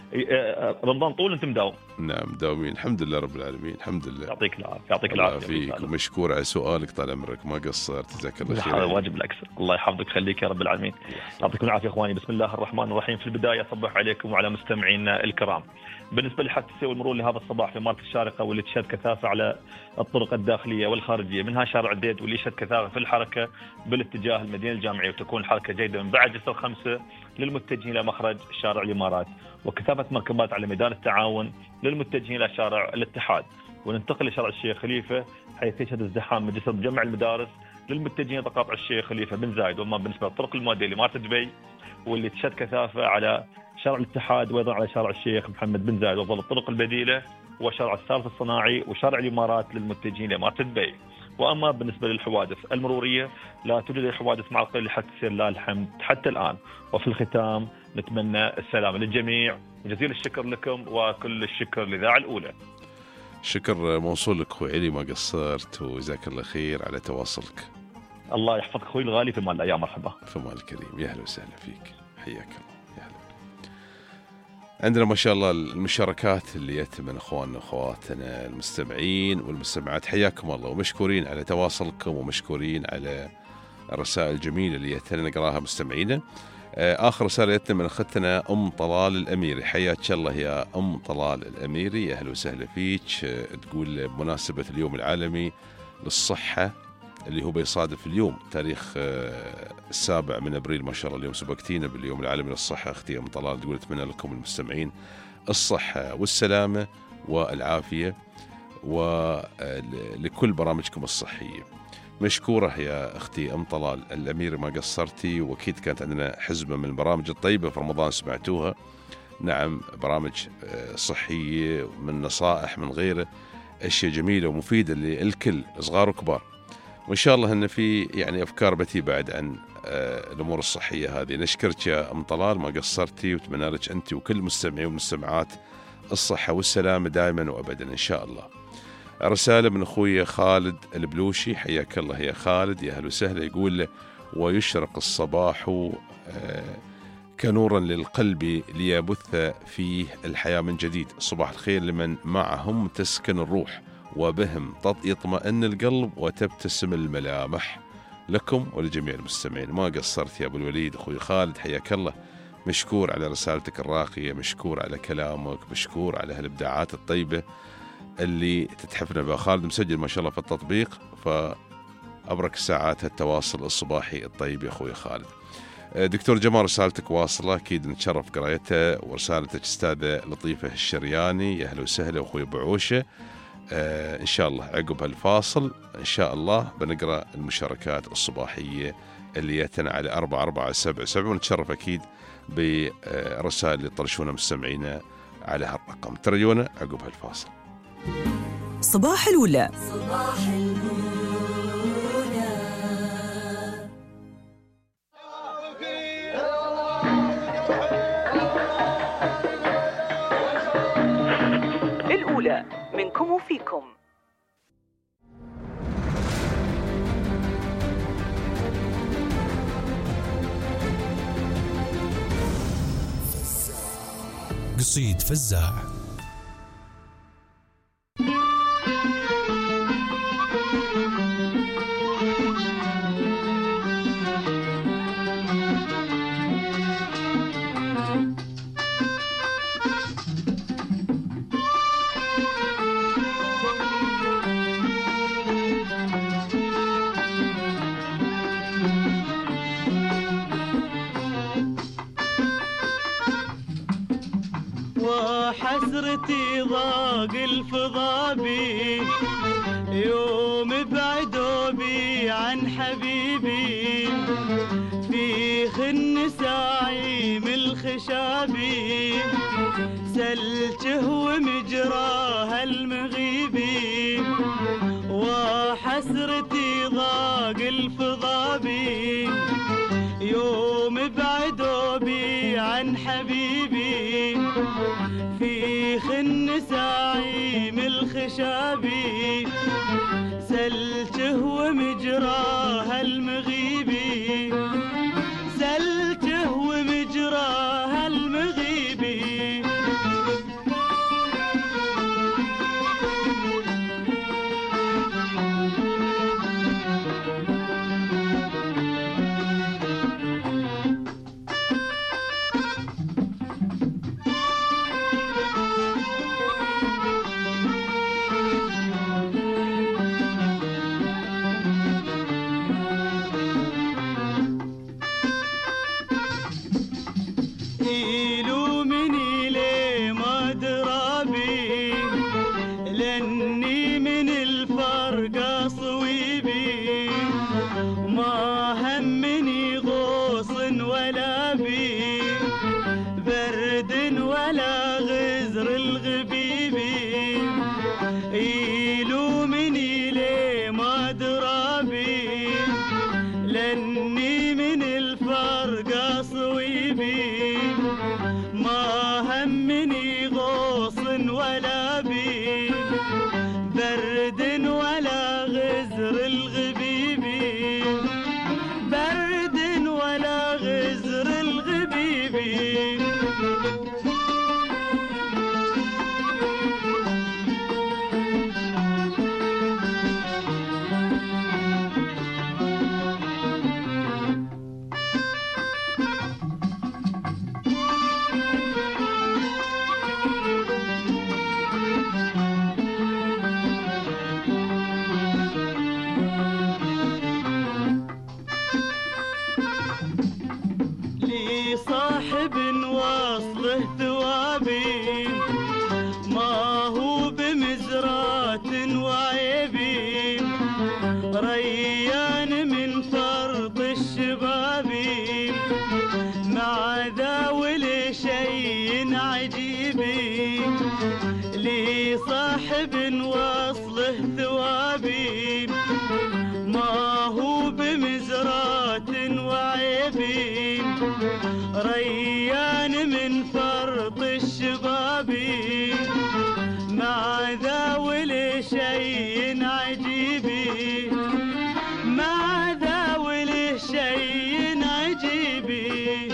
رمضان طول انت مداوم. نعم مداومين الحمد لله رب العالمين الحمد لله. يعطيك العافيه يعطيك الله العافيه فيك ومشكور على سؤالك طال عمرك ما قصرت جزاك الله خير. هذا واجب الاكثر الله يحفظك خليك يا رب العالمين. يعطيكم العافيه اخواني. بسم الله الرحمن الرحيم. في البدايه اصبح عليكم وعلى مستمعينا الكرام. بالنسبه لحادثه والمرور لهذا الصباح في إمارة الشارقه واللي تشهد كثافه على الطرق الداخليه والخارجيه منها شارع الديد واللي يشهد كثافه في الحركه بالاتجاه المدينه الجامعيه وتكون الحركه جيده من بعد جسر خمسة للمتجهين الى مخرج شارع الامارات وكثافه مركبات على ميدان التعاون للمتجهين الى شارع الاتحاد. وننتقل لشارع الشيخ خليفه حيث يشهد ازدحام من جسر مجمع المدارس للمتجهين تقاطع الشيخ خليفه بن زايد. وما بالنسبه للطرق المؤديه لإمارة دبي واللي تشهد كثافه على شارع الاتحاد وايضا على شارع الشيخ محمد بن زايد وظل الطرق البديله وشارع الثالث الصناعي وشارع الامارات للمتجهين لإمارة دبي. واما بالنسبه للحوادث المروريه لا توجد حوادث معرقله لحد تسير لا الحمد حتى الان. وفي الختام نتمنى السلامه للجميع وجزيل الشكر لكم وكل الشكر للإذاعة الأولى. شكر موصول لك اخوي علي ما قصرت وجزاك الله خير على تواصلك. الله يحفظك اخوي الغالي في مال الايام. مرحبا في مال الكريم يا اهلا وسهلا فيك حياك الله يا اهلا. عندنا ما شاء الله المشاركات اللي جت من اخواننا واخواتنا المستمعين والمستمعات حياكم الله ومشكورين على تواصلكم ومشكورين على الرسائل الجميله اللي جت نقراها مستمعينا. آخر رسالة جتنا من أختنا أم طلال الأميري حياك الله يا أم طلال الأميري أهلا وسهلا فيك. تقول بمناسبة اليوم العالمي للصحة اللي هو بيصادف اليوم تاريخ السابع من أبريل ما شاء الله اليوم سبقتينا باليوم العالمي للصحة أختي أم طلال. تقول أتمنى لكم المستمعين الصحة والسلامة والعافية ولكل برامجكم الصحية. مشكورة يا أختي أم طلال الأمير ما قصرتي وأكيد كانت عندنا حزمة من البرامج الطيبة في رمضان سمعتوها. نعم برامج صحية من نصائح من غيره أشياء جميلة ومفيدة للكل صغار وكبار. وإن شاء الله أن في يعني أفكار بتي بعد عن الأمور الصحية هذه. نشكرك يا أم طلال ما قصرتي وتمنى لك أنت وكل مستمعي والمستمعات الصحة والسلامة دائما وأبدا إن شاء الله. رسالة من أخوي خالد البلوشي حياك الله يا خالد يا أهلا وسهلا. يقول له ويشرق الصباح كنورا للقلب ليبث فيه الحياة من جديد. صباح الخير لمن معهم تسكن الروح وبهم يطمئن القلب وتبتسم الملامح. لكم ولجميع المستمعين ما قصرت يا أبو الوليد أخوي خالد حياك الله. مشكور على رسالتك الراقية مشكور على كلامك مشكور على هالإبداعات الطيبة اللي تتحفنا بها. خالد مسجل ما شاء الله في التطبيق فأبرك الساعات التواصل الصباحي الطيب يا أخوي خالد. دكتور جمال رسالتك واصلة أكيد نتشرف قرايتها. ورسالتك أستاذة لطيفة الشرياني يا أهلا وسهلا أخوي بعوشة. آه إن شاء الله عقب هالفاصل إن شاء الله بنقرأ المشاركات الصباحية اللي يتنا على أربعة أربعة سبعة سبعة ونتشرف أكيد برسائل اللي طرشونا مستمعينا على هالرقم. ترجونا عقب هالفاصل. صباح الأولى صباح الأولى الأولى منكم وفيكم. قصيد فزاع. وحسرتي ضاق الفضا بي يوم بعدوا بي عن حبيبي في خن ساعيم الخشابي سلته ومجراه المغيبي. وحسرتي ضاق الفضا بي يوم بعدوا بي عن حبيبي في خن ساعيم الخشابي سلته ومجراه المغيبي سلته ومجراه المغيبي. يلومني ليه ما درابي لاني من الفرقة صويبي ما همني غوص ولا بي برد ولا غزر الغبيبي برد ولا غزر الغبيبي لي صاحب واصله ثوابي ما هو بمزرات وعيبي ريان من فرط الشبابي مع ذاول شيء عجيبي لي صاحب واصله ثوابي ما هو بمزرات وعيبي ريان من فرط الشبابي مع ذاول شيء عجيبي مع ذاول شيء عجيبي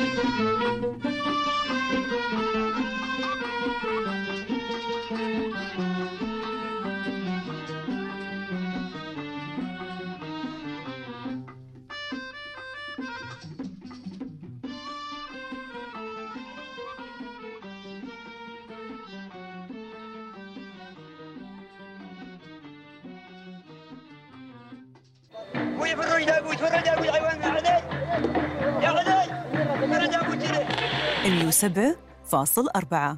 ويفرج ابوي يفرج ابوي عيوان يا عدي يا عدي يفرج ابوي كذا مية وسبعة فاصل أربعة.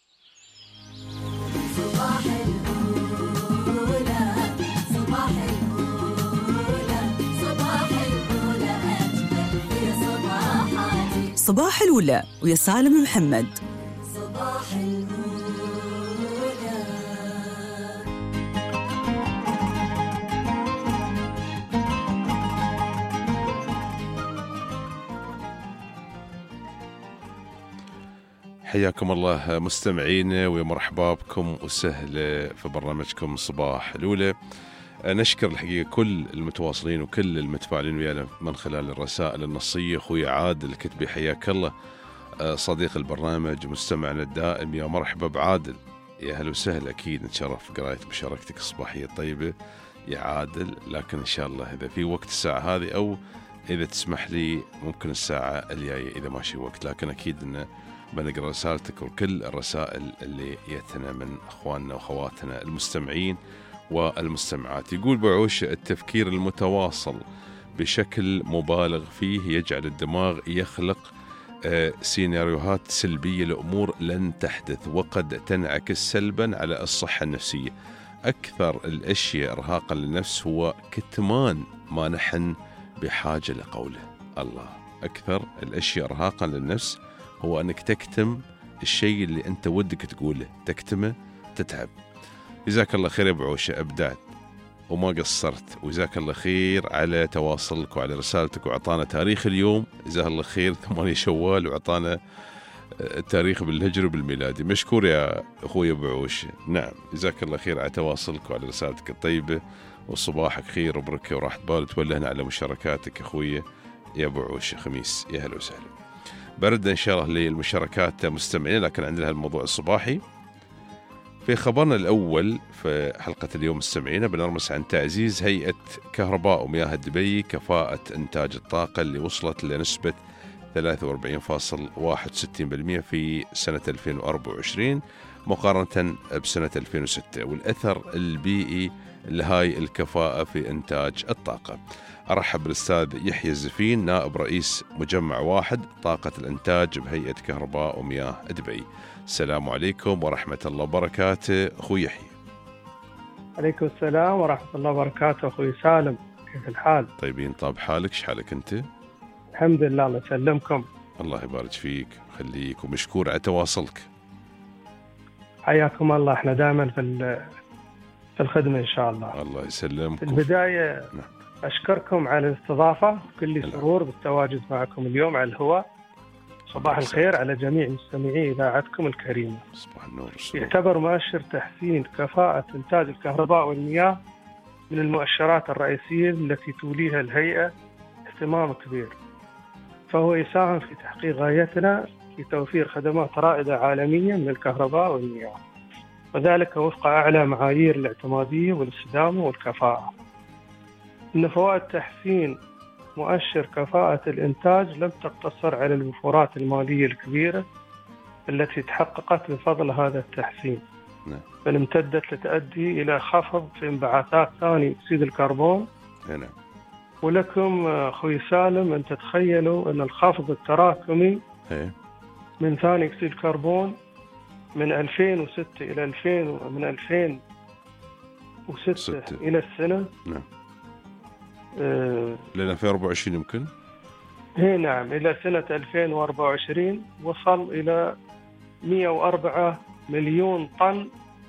صباح الأولى صباح الأولى صباح الأولى أجمل في صباحاتي صباح الأولى ويا سالم محمد. صباح الأولى حياكم الله مستمعين ومرحبا بكم وسهلا في برنامجكم صباح الأولى. نشكر الحقيقة كل المتواصلين وكل المتفاعلين ويانا من خلال الرسائل النصية. أخوي عادل الكتبي حياك الله صديق البرنامج مستمعنا الدائم، يا مرحبا بعادل، يا هلا وسهلا. أكيد نتشرف قراية مشاركتك الصباحية الطيبة يا عادل، لكن إن شاء الله إذا في وقت الساعة هذه أو إذا تسمح لي ممكن الساعة الجاية إذا ماشي وقت، لكن أكيد إنه بنقرأ رسالتك وكل الرسائل اللي يتنا من أخواننا وأخواتنا المستمعين والمستمعات. يقول بعوش التفكير المتواصل بشكل مبالغ فيه يجعل الدماغ يخلق آه سيناريوهات سلبية لأمور لن تحدث وقد تنعكس سلبا على الصحة النفسية. أكثر الأشياء إرهاقا للنفس هو كتمان ما نحن بحاجة لقوله. الله، أكثر الأشياء إرهاقا للنفس هو أنك تكتم الشيء اللي أنت ودك تقوله، تكتمه تتعب. جزاك الله خير يا بعوشة، أبدعت وما قصرت، وجزاك الله خير على تواصلك وعلى رسالتك، وعطانا تاريخ اليوم جزاه الله خير ثمانية شوال، وعطانا التاريخ بالهجري وبالميلادي. مشكور يا أخوي بعوشة. نعم جزاك الله خير على تواصلك وعلى رسالتك الطيبة، وصباحك خير وبركة وراحة بال. تولهنا على مشاركاتك أخوي يا بعوشة خميس، يا هلا وسهلا. برد إن شاء الله للمشاركات مستمعين، لكن عندنا الموضوع الصباحي. في خبرنا الأول في حلقة اليوم مستمعين بنرمس عن تعزيز هيئة كهرباء ومياه دبي كفاءة إنتاج الطاقة اللي وصلت لنسبة ثلاثة وأربعين فاصلة واحد وستين بالمئة في سنة ألفين وأربعة وعشرين مقارنة بسنة ألفين وستة، والأثر البيئي لهاي الكفاءة في إنتاج الطاقة. أرحب بالأستاذ يحيى الزفين نائب رئيس مجمع واحد طاقة الإنتاج بهيئة كهرباء ومياه دبي. السلام عليكم ورحمة الله وبركاته أخوي يحيى. عليكم السلام ورحمة الله وبركاته أخوي سالم، كيف الحال؟ طيبين، طاب حالك، شحالك أنت؟ الحمد لله، الله يسلمكم. الله يبارك فيك ويخليك، ومشكور على تواصلك. حياكم الله. احنا دائما في في الخدمة إن شاء الله. الله يسلمك. في البداية نعم. أشكركم على الاستضافة، كل سرور بالتواجد معكم اليوم على الهواء. صباح الخير على جميع مستمعي إذاعتكم الكريمة. صباح النور والسرور. يعتبر مؤشر تحسين كفاءة إنتاج الكهرباء والمياه من المؤشرات الرئيسية التي توليها الهيئة اهتمام كبير، فهو يساهم في تحقيق غايتنا في توفير خدمات رائدة عالميا من الكهرباء والمياه، وذلك وفق أعلى معايير الاعتمادية والاستدامة والكفاءة. إن فوائد تحسين مؤشر كفاءة الإنتاج لم تقتصر على الوفورات المالية الكبيرة التي تحققت بفضل هذا التحسين، بل امتدت لتؤدي إلى خفض في انبعاثات ثاني أكسيد الكربون. نعم. ولكم أخوي سالم أن تتخيلوا أن الخفض التراكمي من ثاني أكسيد الكربون من ألفين وستة إلى ألفين من ألفين وستة ستة. إلى السنة نعم آه لين ألفين وأربعة وعشرين يمكن. هي نعم إلى سنة ألفين وأربعة وعشرين وصل إلى مئة وأربعة مليون طن.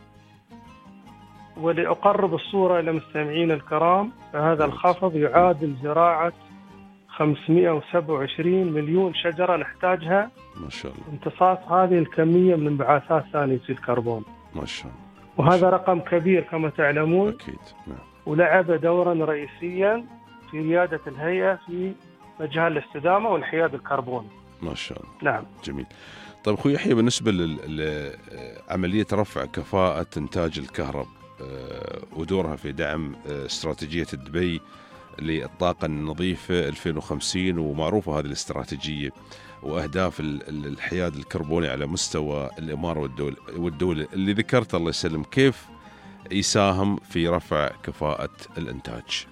ولأقرب الصورة إلى مستمعينا الكرام، فهذا الخفض يعادل زراعة خمسمئة وسبعة وعشرين مليون شجرة نحتاجها ما شاء الله امتصاص هذه الكمية من انبعاثات ثاني أكسيد الكربون. ما شاء الله. وهذا رقم كبير كما تعلمون. أكيد. نعم. ولعب دورا رئيسيا في ريادة الهيئة في مجال الاستدامة والحياد الكربوني. ما شاء الله. نعم. جميل. طيب أخوي يحيى، بالنسبة لعملية رفع كفاءة إنتاج الكهرب ودورها في دعم استراتيجية دبي للطاقة النظيفة ألفين وخمسين، ومعروفة هذه الاستراتيجية وأهداف الحياد الكربوني على مستوى الإمارة والدولة, والدولة اللي ذكرت الله يسلم، كيف يساهم في رفع كفاءة الإنتاج؟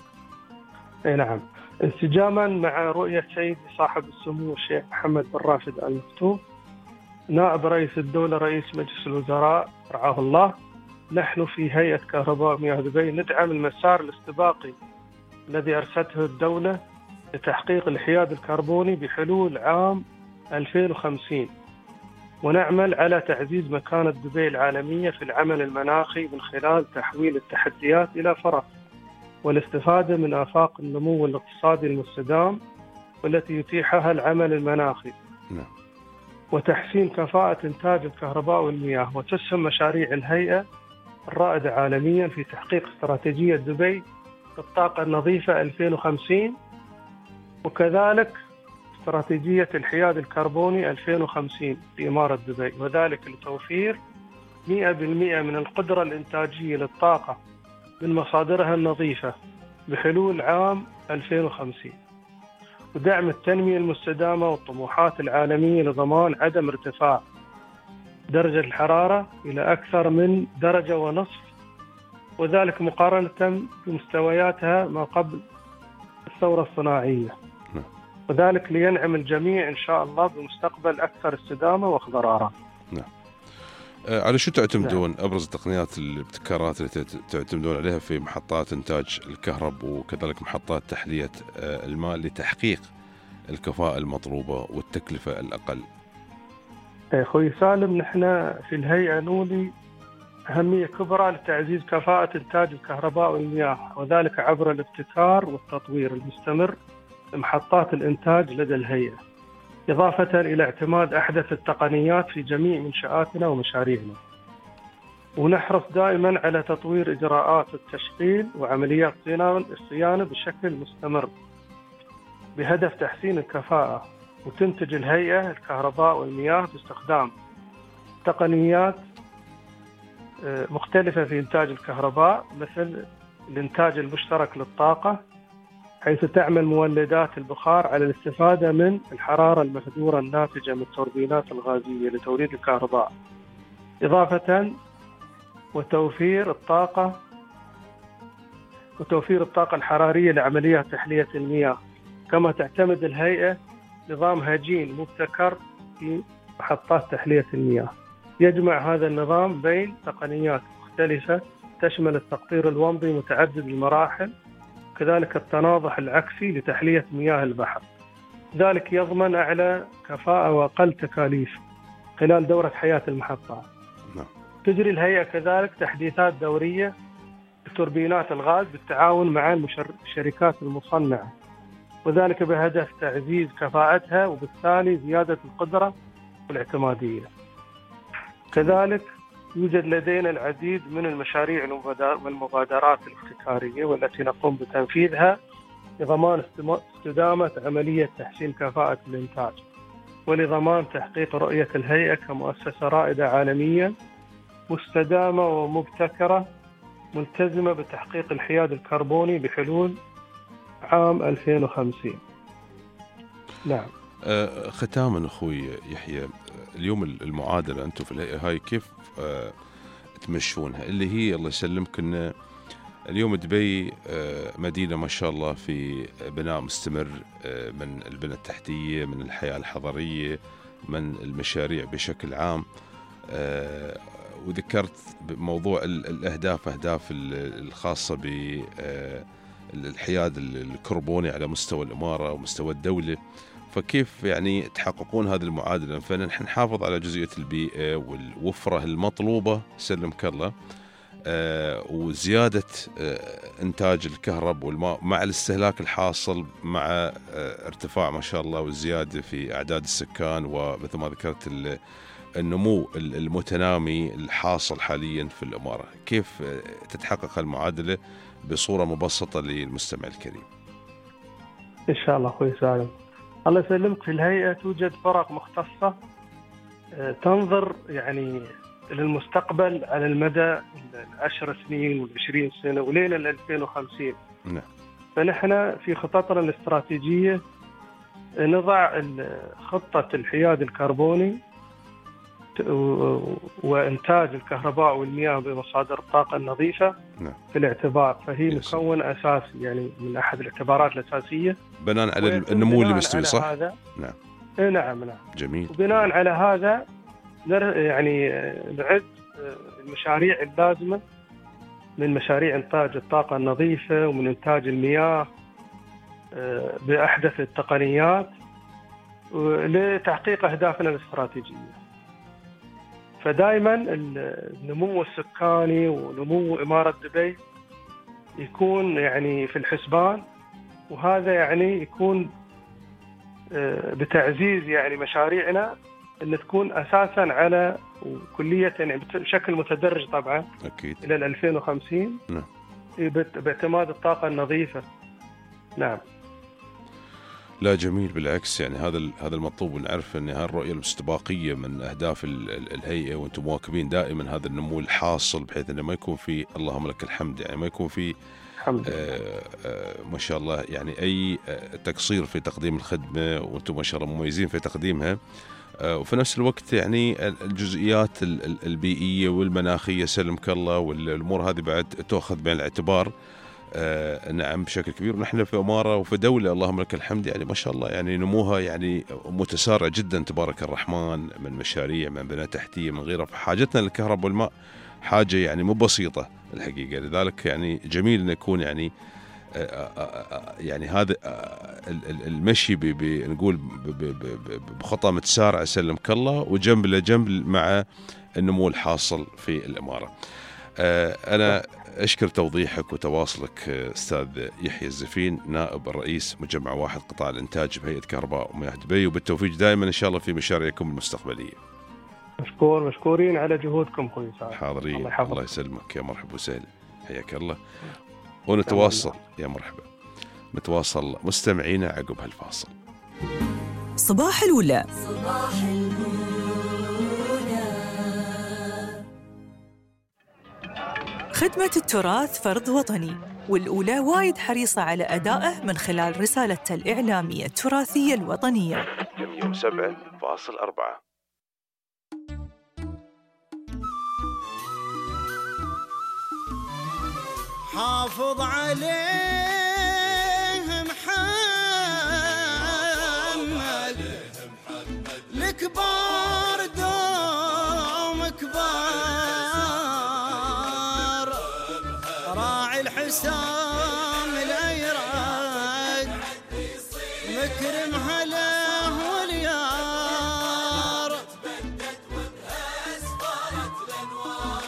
أي نعم، انسجاما مع رؤية سيدي صاحب السمو الشيخ محمد بن راشد آل مكتوم نائب رئيس الدولة رئيس مجلس الوزراء رعاه الله، نحن في هيئة كهرباء مياه دبي ندعم المسار الاستباقي الذي أرسته الدولة لتحقيق الحياد الكربوني بحلول عام ألفين وخمسين، ونعمل على تعزيز مكانة دبي العالمية في العمل المناخي من خلال تحويل التحديات إلى فرص والاستفادة من آفاق النمو الاقتصادي المستدام والتي يتيحها العمل المناخي. نعم. وتحسين كفاءة إنتاج الكهرباء والمياه. وتسهم مشاريع الهيئة الرائدة عالميا في تحقيق استراتيجية دبي للطاقة النظيفة ألفين وخمسين، وكذلك استراتيجية الحياد الكربوني ألفين وخمسين في إمارة دبي، وذلك لتوفير مئة بالمئة من القدرة الإنتاجية للطاقة من مصادرها النظيفة بحلول عام ألفين وخمسين، ودعم التنمية المستدامة والطموحات العالمية لضمان عدم ارتفاع درجة الحرارة إلى أكثر من درجة ونصف، وذلك مقارنة بمستوياتها ما قبل الثورة الصناعية، وذلك لينعم الجميع إن شاء الله بمستقبل أكثر استدامة واخضرارا. نعم. على شو تعتمدون أبرز التقنيات الابتكارات اللي تعتمدون عليها في محطات إنتاج الكهرب وكذلك محطات تحلية الماء لتحقيق الكفاءة المطلوبة والتكلفة الأقل؟ أخوي سالم، نحن في الهيئة نولي أهمية كبرى لتعزيز كفاءة إنتاج الكهرباء والمياه، وذلك عبر الابتكار والتطوير المستمر لمحطات الإنتاج لدى الهيئة، إضافة إلى اعتماد أحدث التقنيات في جميع منشآتنا ومشاريعنا. ونحرص دائما على تطوير إجراءات التشغيل وعمليات الصيانة بشكل مستمر بهدف تحسين الكفاءة. وتنتج الهيئة الكهرباء والمياه باستخدام تقنيات مختلفة في إنتاج الكهرباء، مثل الإنتاج المشترك للطاقة، حيث تعمل مولدات البخار على الاستفادة من الحرارة المهدورة الناتجة من التوربينات الغازية لتوليد الكهرباء، إضافة وتوفير الطاقة وتوفير الطاقة الحرارية لعمليات تحلية المياه. كما تعتمد الهيئة نظام هجين مبتكر في محطات تحلية المياه، يجمع هذا النظام بين تقنيات مختلفة تشمل التقطير الومضي متعدد المراحل، كذلك التناضح العكسي لتحلية مياه البحر. ذلك يضمن أعلى كفاءة وأقل تكاليف خلال دورة حياة المحطة. وتجري الهيئة كذلك تحديثات دورية لتوربينات الغاز بالتعاون مع المشر- الشركات المصنعة، وذلك بهدف تعزيز كفاءتها وبالتالي زيادة القدرة والاعتمادية. كذلك يوجد لدينا العديد من المشاريع والمبادر- والمبادرات الابتكارية والتي نقوم بتنفيذها لضمان استم- استدامة عملية تحسين كفاءة الإنتاج، ولضمان تحقيق رؤية الهيئة كمؤسسة رائدة عالميا مستدامة ومبتكرة ملتزمة بتحقيق الحياد الكربوني بحلول عام ألفين وخمسين. نعم. آه، ختاما أخوي يحيى، اليوم المعادلة أنتم في الهيئة هاي كيف آه، تمشونها؟ اللي هي الله يسلمك أن اليوم دبي آه، مدينة ما شاء الله في بناء مستمر آه، من البنى التحتية، من الحياة الحضرية، من المشاريع بشكل عام. آه، وذكرت بموضوع ال- الأهداف أهداف ال- الخاصة بالحياد الكربوني على مستوى الإمارة ومستوى الدولة. فكيف يعني تحققون هذه المعادلة؟ فنحن نحافظ على جزئية البيئة والوفرة المطلوبة سلمك الله، آه وزيادة آه إنتاج الكهرب والماء مع الاستهلاك الحاصل، مع آه ارتفاع ما شاء الله والزيادة في أعداد السكان، ومثل ما ذكرت النمو المتنامي الحاصل حاليا في الإمارة. كيف آه تتحقق المعادلة بصورة مبسطة للمستمع الكريم؟ إن شاء الله أخوي سالم. الله يسلمك. في الهيئة توجد فرق مختصة آه، تنظر يعني للمستقبل على المدى العشر سنين والعشرين سنة ولين ألفين وخمسين. نعم. فنحن في خططنا الاستراتيجية نضع خطة الحياد الكربوني وإنتاج الكهرباء والمياه بمصادر الطاقة النظيفة نعم. في الاعتبار، فهي مكون أساسي يعني من أحد الاعتبارات الأساسية بناء على النمو اللي مستوي، صح؟ هذا نعم. إيه نعم نعم. جميل. وبناء على هذا يعني نعد المشاريع اللازمة من مشاريع إنتاج الطاقة النظيفة ومن إنتاج المياه بأحدث التقنيات لتحقيق أهدافنا الاستراتيجية. فدائما النمو السكاني ونمو إمارة دبي يكون يعني في الحسبان، وهذا يعني يكون بتعزيز يعني مشاريعنا أن تكون أساسا على وكلية يعني بشكل متدرج طبعا أكيد إلى ألفين وخمسين. نعم. باعتماد الطاقة النظيفة. نعم. لا جميل، بالعكس يعني هذا هذا المطلوب، ونعرف ان هالرؤيه الاستباقيه من اهداف الهيئه، وانتم مواكبين دائما هذا النمو الحاصل بحيث انه ما يكون في اللهم لك الحمد يعني ما يكون في آه آه ما شاء الله يعني اي آه تقصير في تقديم الخدمه، وانتم ما شاء الله مميزين في تقديمها. آه وفي نفس الوقت يعني الجزئيات البيئيه والمناخيه سلمك الله والامور هذه بعد تؤخذ بعين الاعتبار. آه نعم بشكل كبير. ونحن في إمارة وفي دولة اللهم لك الحمد يعني ما شاء الله يعني نموها يعني متسارع جدا تبارك الرحمن، من مشاريع من بناء تحتية من غيرها. فحاجتنا للكهرباء والماء حاجة يعني مو بسيطة الحقيقة. لذلك يعني جميل أن يكون يعني آآ آآ يعني هذا المشي بنقول بخطى متسارع سلمك الله، وجنب لجنب مع النمو الحاصل في الإمارة. أنا أشكر توضيحك وتواصلك أستاذ يحيى الزفين، نائب الرئيس مجمع واحد قطاع الإنتاج بهيئة كهرباء ومياه دبي، وبالتوفيق دائما إن شاء الله في مشاريعكم المستقبلية. مشكور مشكورين على جهودكم أخوي سعد. حاضرين. الله, الله يسلمك، يا مرحبا وسهلا، حياك الله. ونتواصل يا مرحبا، نتواصل مستمعينا عقب هالفاصل. صباح الأولى. صباح الأولى. خدمة التراث فرض وطني، والأولى وايد حريصة على أدائه من خلال رسالتها الإعلامية التراثية الوطنية. مية وسبعة فاصل أربعة. حافظ عليه محمد الكبار دوم كبار، راعي الحسام لا يرد مكرم هله واليار،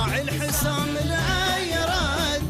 راعي الحسام الأيرد.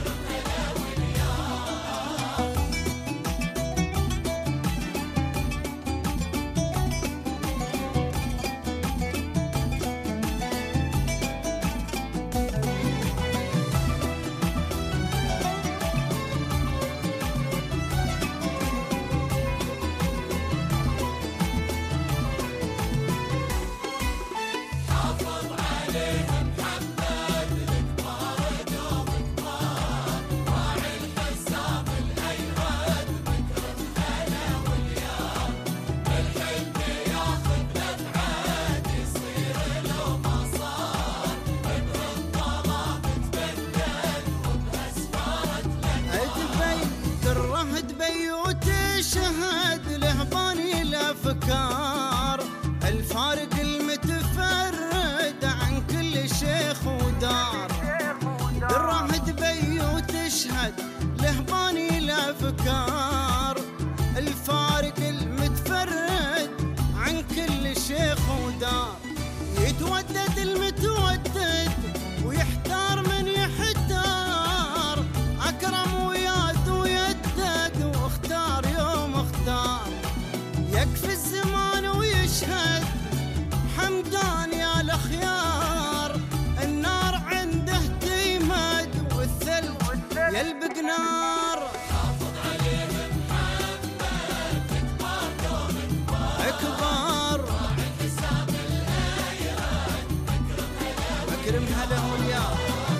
الأفكار الفارق المتفرد عن كل شيخ ودار. الراهد بيو تشهد لهباني الأفكار الفارق المتفرد عن كل شيخ ودار. يتودد المتودد ويحتار من يحتار. أكرم وياد ويدد واختار يوم اختار. يكفي الزمان ويشهد حمدان يا الأخيار. النار عنده تيمد والثلج يلبق نار. حافظ عليهم محمد اكبر دوم اكبر. راعي الحساب الأيرد اكرم هلا واليا.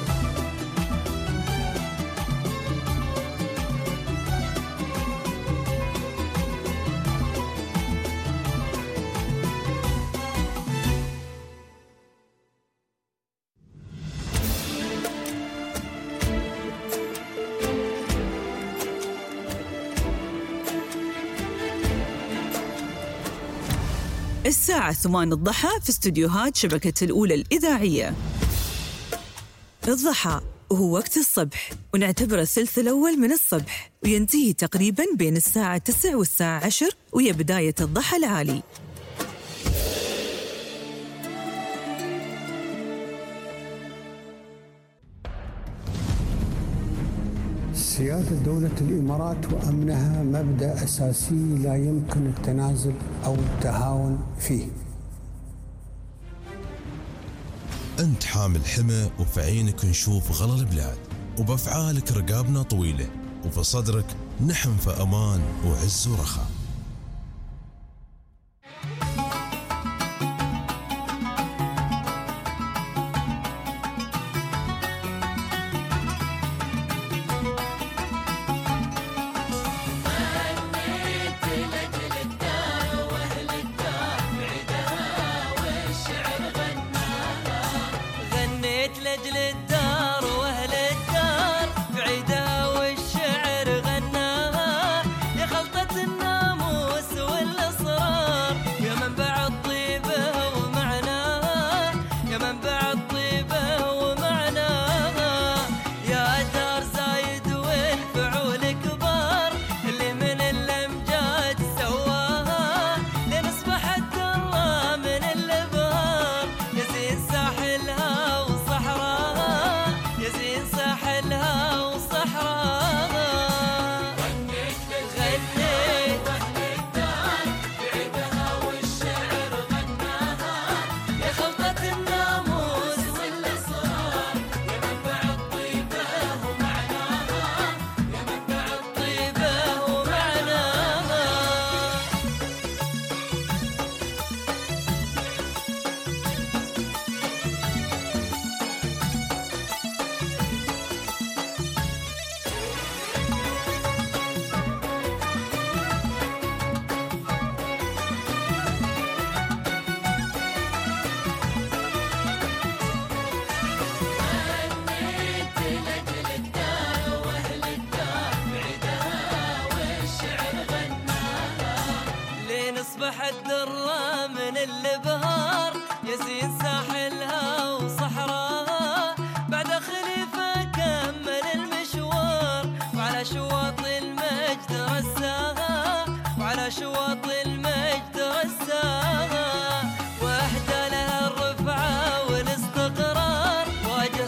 الساعة ثمان الضحى في استوديوهات شبكة الأولى الإذاعية. الضحى وهو وقت الصبح، ونعتبره الثلث الأول من الصبح، وينتهي تقريباً بين الساعة تسع والساعة عشر، وهي بداية الضحى العالي. سيادة دولة الإمارات وأمنها مبدأ أساسي لا يمكن التنازل أو التهاون فيه. أنت حامل حمى وفي عينك نشوف غلا البلاد، وبأفعالك رقابنا طويلة، وفي صدرك نحن في أمان وعز ورخاء. وحدة لها الرفعة والاستقرار. واجه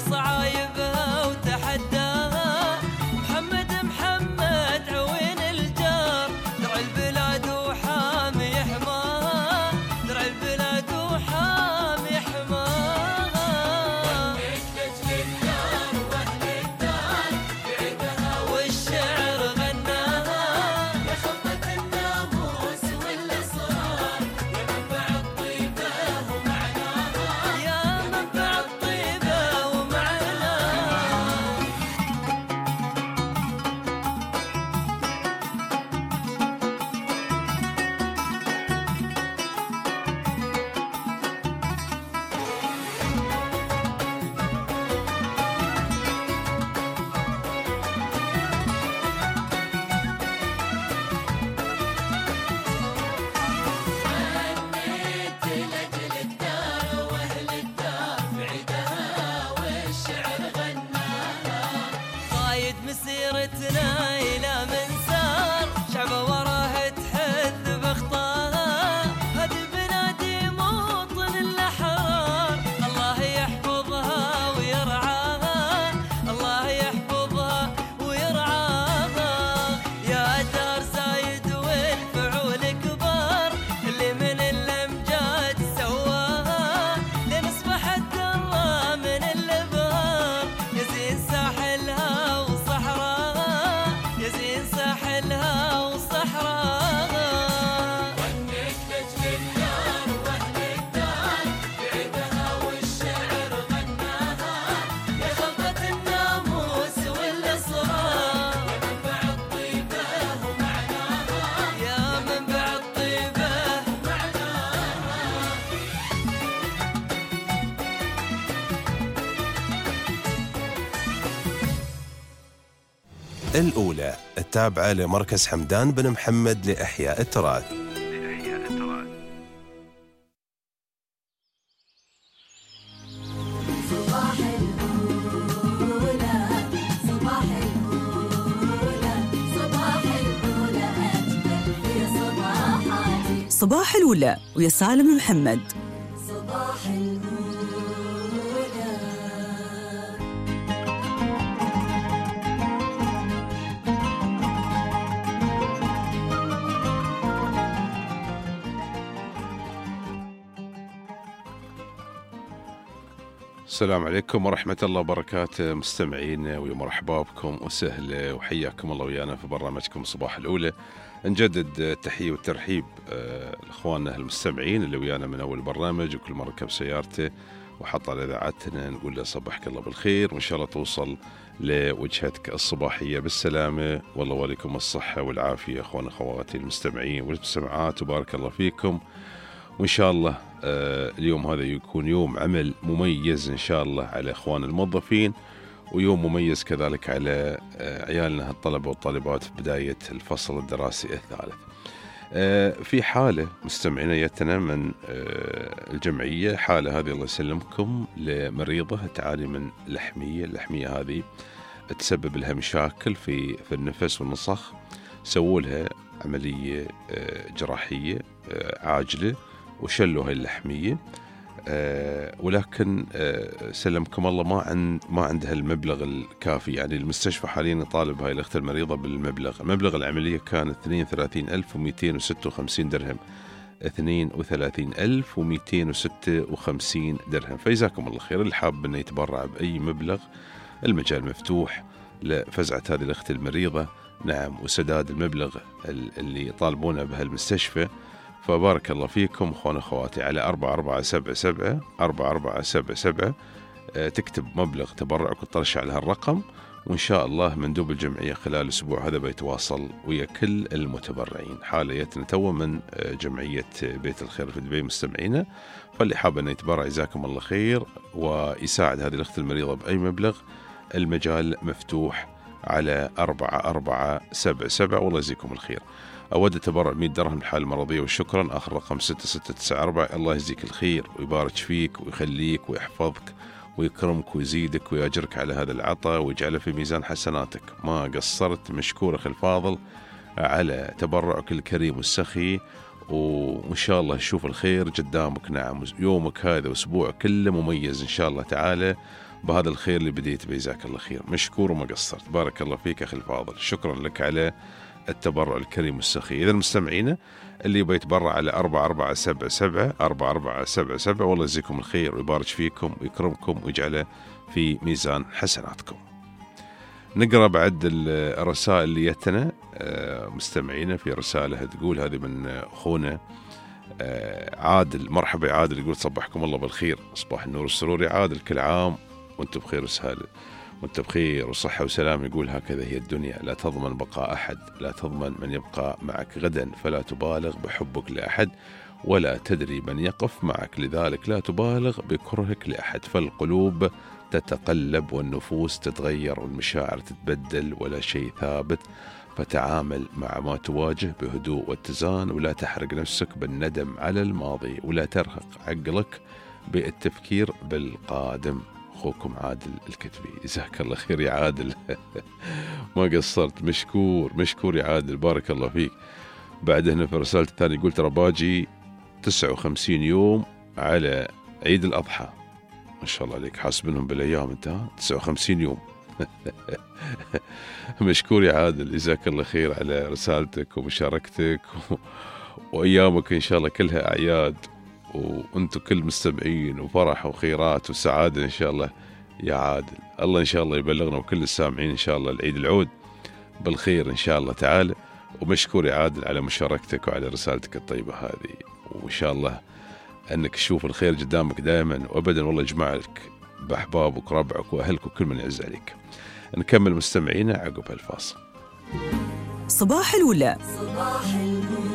الأولى التابعة لمركز حمدان بن محمد لإحياء التراث. صباح الأولى ويا سالم محمد. صباح الأولى. السلام عليكم ورحمة الله وبركاته مستمعين، ويا مرحبا بكم وسهلا وحياكم الله ويانا في برنامجكم صباح الأولى. نجدد التحية والترحيب لإخواننا المستمعين اللي ويانا من أول برنامج، وكل مرة ركب سيارته وحط على إذاعتنا نقول له صبحك الله بالخير، وإن شاء الله توصل لوجهتك الصباحية بالسلامة، والله وليكم الصحة والعافية أخوان أخواتي المستمعين والمستمعات، وبارك الله فيكم. وإن شاء الله اليوم هذا يكون يوم عمل مميز إن شاء الله على إخوان الموظفين، ويوم مميز كذلك على عيالنا الطلبة والطالبات في بداية الفصل الدراسي الثالث. في حالة مستمعين يتنا من الجمعية، حالة هذه الله يسلمكم لمريضة تعاني من لحمية. اللحمية هذه تسبب لها مشاكل في في النفس والنصخ، سووا لها عملية جراحية عاجلة وشلوا هاي اللحمية، أه ولكن أه سلمكم الله ما عند ما عندها المبلغ الكافي. يعني المستشفى حاليا يطالب هاي الأخت المريضة بالمبلغ. مبلغ العملية كان اثنين وثلاثين ألف ومئتين وستة وخمسين درهم، اثنين وثلاثين ألف ومئتين وستة وخمسين درهم. فجزاكم الله خير. اللي حاب انه يتبرع بأي مبلغ المجال مفتوح لفزعة هذه الأخت المريضة، نعم، وسداد المبلغ اللي يطالبونه بهالمستشفى. فبارك الله فيكم اخوان اخواتي على أربعة أربعة سبعة سبعة أربعة أربعة سبعة سبعة، تكتب مبلغ تبرعك وترشح على هالرقم، وإن شاء الله مندوب الجمعية خلال الأسبوع هذا بيتواصل ويا كل المتبرعين. حاليتنا تو من جمعية بيت الخير في دبي مستمعينا، فاللي حاب أن يتبرع جزاكم الله خير ويساعد هذه الأخت المريضة بأي مبلغ، المجال مفتوح على أربعة أربعة سبعة سبعة، والله يجزيكم الخير. أود التبرع مئة درهم للحالة المرضية وشكرا. آخر رقم ستة ستة تسعة أربعة. الله يجزيك الخير ويبارك فيك ويخليك ويحفظك ويكرمك ويزيدك ويأجرك على هذا العطاء ويجعله في ميزان حسناتك. ما قصرت، مشكور أخي الفاضل على تبرعك الكريم والسخي، وإن شاء الله نشوف الخير قدامك. نعم، يومك هذا وأسبوع كله مميز إن شاء الله تعالى بهذا الخير اللي بديت به. جزاك الله خير، مشكور وما قصرت. بارك الله فيك أخي الفاضل، شكرا لك على التبرع الكريم والسخي. إذا المستمعين اللي يبغى يتبرع على أربعة أربعة سبعة سبعة أربعة أربعة سبعة سبعة، والله يجزيكم الخير ويبارك فيكم ويكرمكم ويجعله في ميزان حسناتكم. نقرأ بعد الرسائل اللي يتنا مستمعين. في رسالة تقول هذه من أخونا عادل. مرحبا يا عادل، يقول صبحكم الله بالخير، صباح النور والسرور يا عادل، كل عام وانتم بخير وسهلا وانت بخير وصحة وسلام. يقول هكذا هي الدنيا، لا تضمن بقاء أحد، لا تضمن من يبقى معك غدا، فلا تبالغ بحبك لأحد ولا تدري من يقف معك، لذلك لا تبالغ بكرهك لأحد، فالقلوب تتقلب والنفوس تتغير والمشاعر تتبدل ولا شيء ثابت، فتعامل مع ما تواجه بهدوء واتزان، ولا تحرق نفسك بالندم على الماضي، ولا ترهق عقلك بالتفكير بالقادم. أخوكم عادل الكتبي، جزاك الله خير يا عادل ما قصرت، مشكور مشكور يا عادل، بارك الله فيك. بعد هنا في رسالة الثانية يقول ترى باجي تسعة وخمسين يوم على عيد الأضحى، ما شاء الله عليك، حاسبنهم بالأيام أنت، تسعة وخمسين يوم مشكور يا عادل، جزاك الله خير على رسالتك ومشاركتك و... وأيامك إن شاء الله كلها أعياد، وأنتم كل مستمعين وفرح وخيرات وسعادة إن شاء الله يا عادل. الله إن شاء الله يبلغنا وكل السامعين إن شاء الله العيد العود بالخير إن شاء الله تعالى. ومشكور يا عادل على مشاركتك وعلى رسالتك الطيبة هذه، وإن شاء الله أنك تشوف الخير قدامك دائما وأبدا، والله يجمع لك بأحبابك وربعك وأهلك وكل من يعز عليك. نكمل مستمعينا عقب هالفاصل. صباح الأولى. صباح الأولى.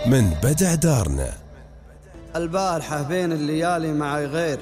من بدع دارنا. البارحة بين الليالي معي غير،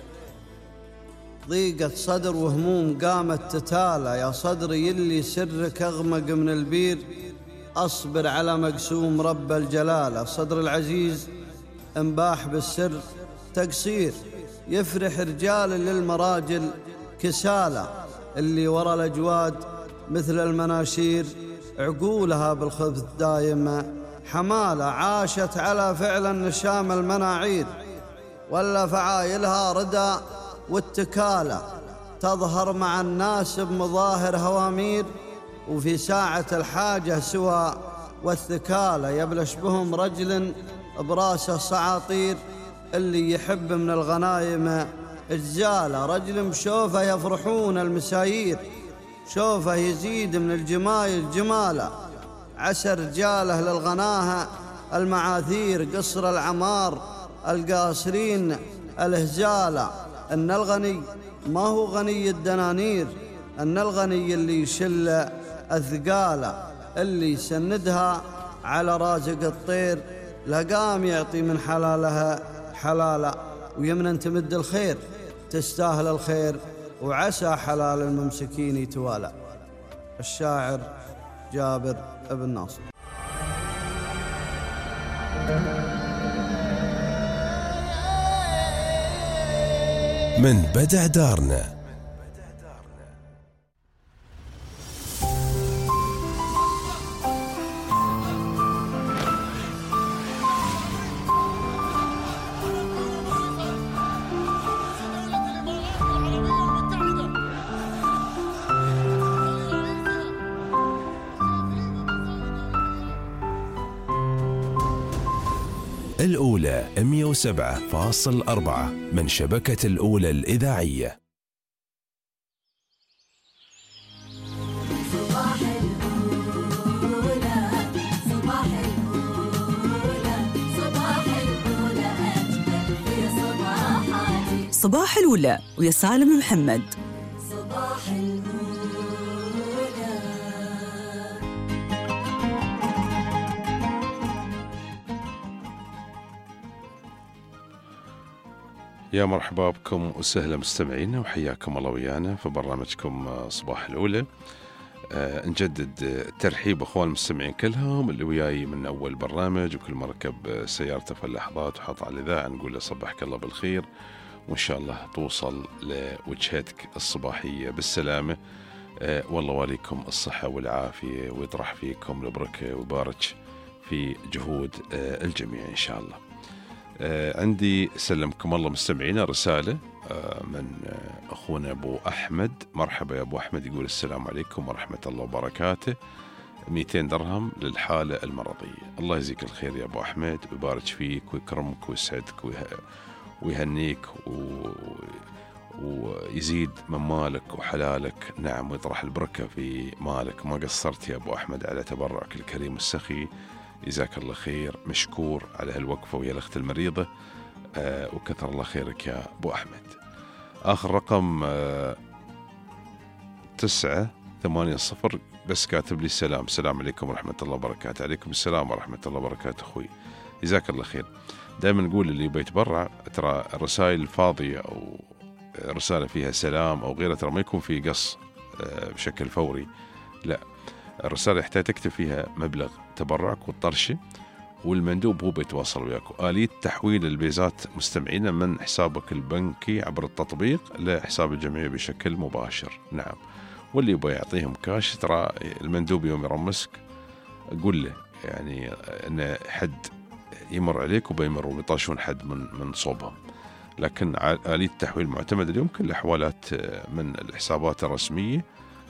ضيقة صدر وهموم قامت تتالى، يا صدري يلي سرك أغمق من البير، أصبر على مقسوم رب الجلالة. صدر العزيز انباح بالسر تقصير، يفرح رجال للمراجل كسالة، اللي ورا الأجواد مثل المناشير، عقولها بالخبث دايمة حمالة، عاشت على فعل النشام المناعير، ولا فعايلها ردى والتكالة، تظهر مع الناس بمظاهر هوامير، وفي ساعة الحاجة سوى والثكالة، يبلش بهم رجل براسه صعاطير، اللي يحب من الغنايم الجالة، رجل بشوفه يفرحون المسايير، شوفه يزيد من الجمايل جماله، عسى رجاله للغناها المعاثير، قصر العمار القاصرين الهزالة. أن الغني ما هو غني الدنانير، أن الغني اللي يشل الثقالة، اللي يسندها على رازق الطير، لقام يعطي من حلالها حلالة، ويمنن تمد الخير تستاهل الخير، وعسى حلال الممسكين يتوالى. الشاعر جابر ابن ناصر. من بدع دارنا. الأولى مئة وسبعة فاصل أربعة من شبكة الأولى الإذاعية. صباح الأولى صباح الأولى صباح الأولى أجمل في صباحاتي. صباح الأولى ويا سالم محمد. صباح الأولى. يا مرحبا بكم وسهلا مستمعينا، وحياكم الله ويانا في برنامجكم صباح الأولى. أه نجدد الترحيب أخوان المستمعين كلهم اللي وياي من أول برنامج، وكل ما ركب سيارته في اللحظات وحط على الإذاعة نقول له صبحك الله بالخير، وإن شاء الله توصل لوجهتك الصباحية بالسلامة. أه والله واليكم الصحة والعافية، ويطرح فيكم البركة ويبارك في جهود أه الجميع إن شاء الله. آه عندي سلمكم الله مستمعينا رسالة آه من آه أخونا أبو أحمد. مرحبا يا أبو أحمد، يقول السلام عليكم ورحمة الله وبركاته، مئتين درهم للحالة المرضية. الله يجزيك الخير يا أبو أحمد، ويبارك فيك ويكرمك ويسعدك ويه... ويهنيك و... ويزيد من مالك وحلالك، نعم، ويطرح البركة في مالك. ما قصرت يا أبو أحمد على تبرعك الكريم السخي، جزاك الله خير، مشكور على هالوقفة ويا الأخت المريضة. آه وكثر الله خيرك يا أبو أحمد. آخر رقم آه تسعة ثمانية صفر، بس كاتب لي السلام، السلام عليكم ورحمة الله وبركاته. عليكم السلام ورحمة الله وبركاته أخوي، جزاك الله خير. دائما نقول اللي بيتبرع ترى الرسائل الفاضية أو رسالة فيها سلام أو غيرها ترى ما يكون في قص آه بشكل فوري، لا، الرسالة يحتاج تكتب فيها مبلغ تبرعك والطرشة، والمندوب هو بيتواصل وياك. آلية تحويل البيزات مستمعينا من حسابك البنكي عبر التطبيق لحساب الجمعية بشكل مباشر، نعم. واللي يبغى يعطيهم كاش ترى المندوب يوم يرمسك قول له يعني أن حد يمر عليك وبيمروا ويطاشون حد من من صوبهم. لكن آلية التحويل معتمدة اليوم كل حوالات من الحسابات الرسمية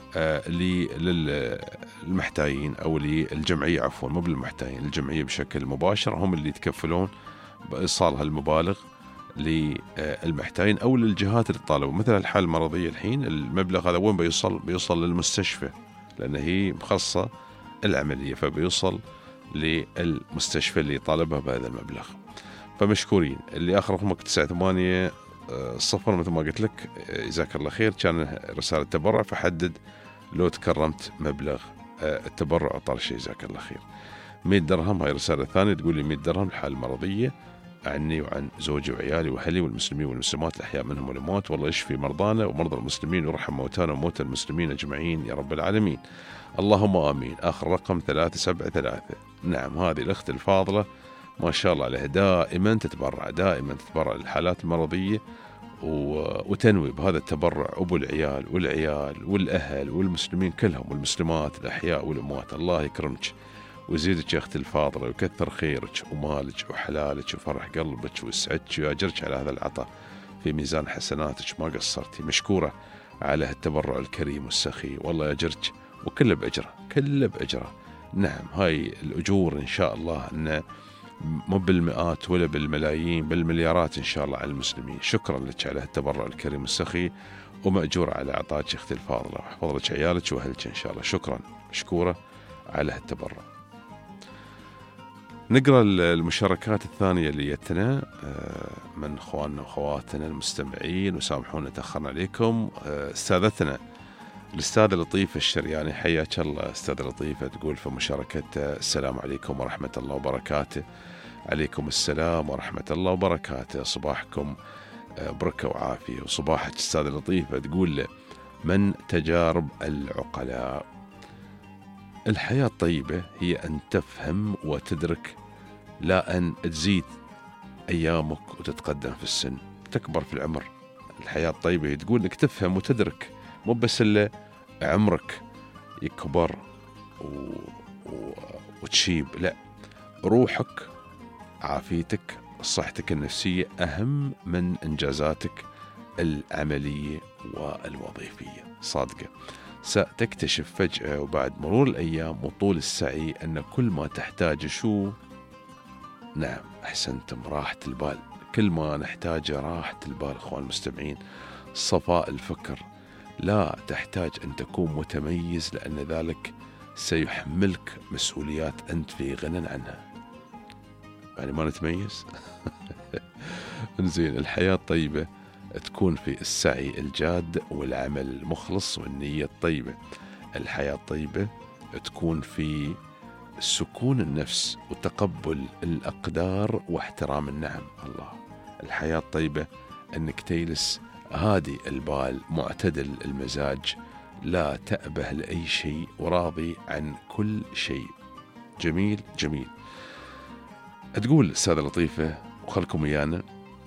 للمحتاجين أو للجمعية، عفوا مو بالمحتاجين، الجمعية بشكل مباشر هم اللي يتكفلون بإيصال هالمبالغ للمحتاجين أو للجهات اللي طالبوا. مثل الحالة المرضية الحين المبلغ هذا وين بيوصل؟ بيوصل للمستشفى لأن هي مخصصة العملية، فبيوصل للمستشفى اللي طالبها بهذا المبلغ. فمشكورين. اللي آخر رقمك تسعة ثمانية صفر مثل ما قلت لك، جزاك الله خير، كان رسالة تبرع فحدد لو تكرمت مبلغ التبرع وطال شيء، جزاك الله خير. مئة درهم. هاي رسالة ثانية تقول لي مئة درهم الحالة المرضية عني وعن زوجي وعيالي وأهلي والمسلمين والمسلمات الأحياء منهم والأموات، والله يشفي مرضانا ومرضى المسلمين ويرحم موتانا وموتى المسلمين أجمعين يا رب العالمين، اللهم آمين. آخر رقم ثلاثة سبعة ثلاثة. نعم، هذه الأخت الفاضلة ما شاء الله عليها دائما تتبرع دائما تتبرع للحالات المرضية وتنوي بهذا التبرع أبو العيال والعيال والأهل والمسلمين كلهم والمسلمات الأحياء والأموات. الله يكرمك ويزيدك يا أختي الفاضلة ويكثر خيرك ومالك وحلالك وفرح قلبك ويسعدك ويأجرك على هذا العطاء في ميزان حسناتك، ما قصرتي، مشكورة على التبرع الكريم والسخي، والله يأجرك وكله بأجره كله بأجره. نعم، هاي الأجور إن شاء الله أن مو بالمئات ولا بالملايين بالمليارات إن شاء الله على المسلمين. شكرا لك على التبرع الكريم والسخي ومأجور على عطاك أختي الفاضلة، وحفظ لك عيالك وأهلك إن شاء الله. شكرا مشكورة على التبرع. نقرأ المشاركات الثانية اللي جتنا من أخواننا وأخواتنا المستمعين، وسامحونا تأخرنا عليكم. أستاذتنا الأستاذة لطيفة الشرياني، حياك الله أستاذة لطيفة، تقول في مشاركتها: السلام عليكم ورحمة الله وبركاته. عليكم السلام ورحمة الله وبركاته، صباحكم بركة وعافية. وصباحك أستاذة لطيفة تقول له: من تجارب العقلاء الحياة الطيبة هي أن تفهم وتدرك، لا أن تزيد أيامك وتتقدم في السن تكبر في العمر. الحياة الطيبة هي تقول إنك تفهم وتدرك، مو بس إلا عمرك يكبر و... و... وتشيب، لا، روحك، عافيتك، صحتك النفسية أهم من إنجازاتك العملية والوظيفية. صادقة، ستكتشف فجأة وبعد مرور الأيام وطول السعي أن كل ما تحتاج شو؟ نعم، أحسنتم، راحة البال. كل ما نحتاجه راحة البال أخوان المستمعين، صفاء الفكر. لا تحتاج أن تكون متميز، لأن ذلك سيحملك مسؤوليات أنت في غنى عنها. يعني ما نتميز. انزين، الحياة الطيبة تكون في السعي الجاد والعمل المخلص والنية الطيبة. الحياة الطيبة تكون في سكون النفس وتقبل الأقدار واحترام النعم. الله، الحياة الطيبة أنك تجلس هادي البال معتدل المزاج، لا تأبه لأي شيء وراضي عن كل شيء. جميل جميل. تقول أستاذة لطيفة، وخلكم ويانا: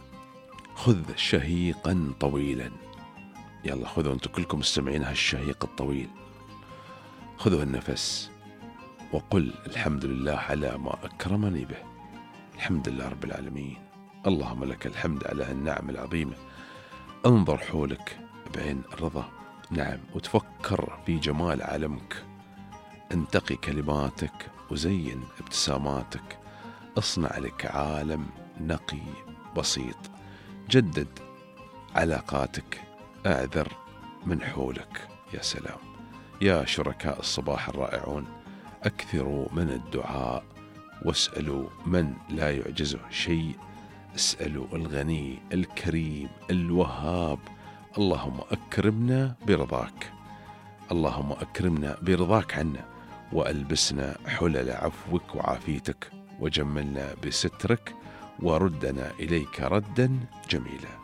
خذ شهيقا طويلا. يلا خذوا أنتم كلكم مستمعين هالشهيق الطويل، خذوا النفس وقل: الحمد لله على ما أكرمني به. الحمد لله رب العالمين، اللهم لك الحمد على النعم العظيمة. انظر حولك بعين الرضا، نعم، وتفكر في جمال عالمك. انتقي كلماتك وزين ابتساماتك. اصنع لك عالم نقي بسيط. جدد علاقاتك. اعذر من حولك. يا سلام يا شركاء الصباح الرائعون، أكثروا من الدعاء واسألوا من لا يعجزه شيء. اسألوا الغني الكريم الوهاب. اللهم أكرمنا برضاك، اللهم أكرمنا برضاك عنا، وألبسنا حلل عفوك وعافيتك، وجملنا بسترك، وردنا إليك ردا جميلا.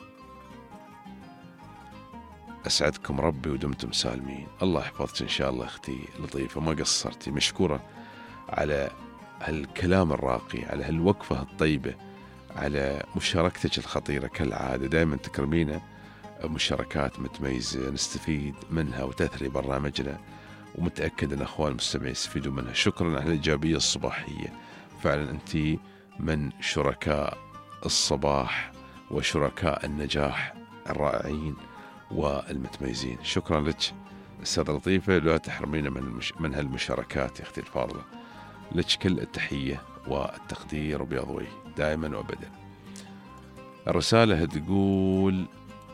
أسعدكم ربي ودمتم سالمين. الله يحفظك إن شاء الله أختي لطيفة، ما قصرتي، مشكورة على هالكلام الراقي، على هالوقفة الطيبة، على مشاركتك الخطيرة كالعادة. دائما تكرمينا مشاركات متميزة نستفيد منها وتثري برنامجنا، ومتأكد أن أخوان المستمعين يستفيدوا منها. شكرا على الإيجابية الصباحية، فعلا أنت من شركاء الصباح وشركاء النجاح الرائعين والمتميزين. شكرا لك أستاذة لطيفة، لا تحرمينا من, المش... من هالمشاركات يا أختي الفاضلة. لك كل التحية والتقدير وبياض وجه دائما وأبدا. الرسالة تقول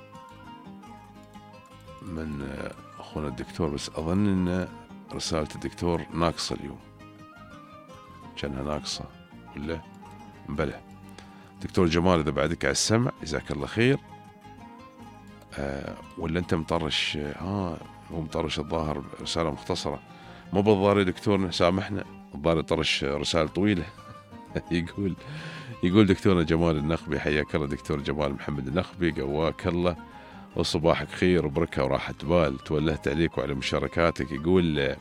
من أخونا الدكتور، بس أظن أن رسالة الدكتور ناقصة اليوم، كانها ناقصة ولا مبلى. دكتور جمال إذا بعدك على السمع جزاك الله خير. آه ولا أنت مطرش؟ ها آه هو مطرش الظاهر رسالة مختصرة، مو بالضار يا دكتور، سامحنا، بالي طرش رسالة طويلة. يقول يقول دكتورنا جمال النخبي، حياك الله دكتور جمال محمد النخبي، قواك الله وصباحك خير وبركة وراحة بال. تولهت عليك وعلى مشاركاتك. يقول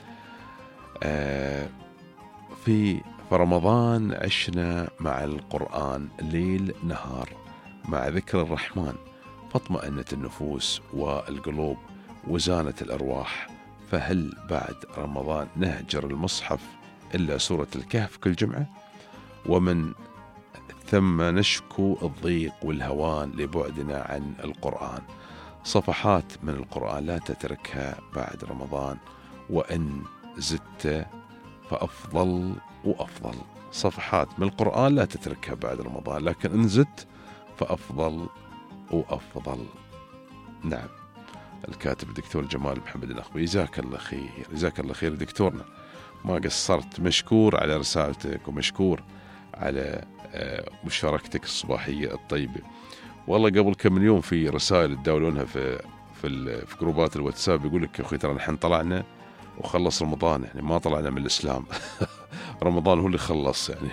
آه في رمضان عشنا مع القرآن ليل نهار مع ذكر الرحمن، فاطمأنت النفوس والقلوب وزانت الأرواح، فهل بعد رمضان نهجر المصحف إلا سورة الكهف كل جمعة؟ ومن ثم نشكو الضيق والهوان لبعدنا عن القرآن. صفحات من القرآن لا تتركها بعد رمضان، وإن زدت فأفضل وأفضل. صفحات من القرآن لا تتركها بعد رمضان، لكن إن زدت فأفضل وأفضل. نعم، الكاتب الدكتور جمال محمد النخبي، جزاك الله خير. جزاك الله خير دكتورنا، ما قصرت. مشكور على رسالتك ومشكور على مشاركتك الصباحية الطيبة. والله قبل كم من يوم في رسائل تداولونها في في, في جروبات الواتساب، يقول لك يا أخوي ترى نحن طلعنا وخلص رمضان، يعني ما طلعنا من الإسلام. رمضان هو اللي خلص يعني.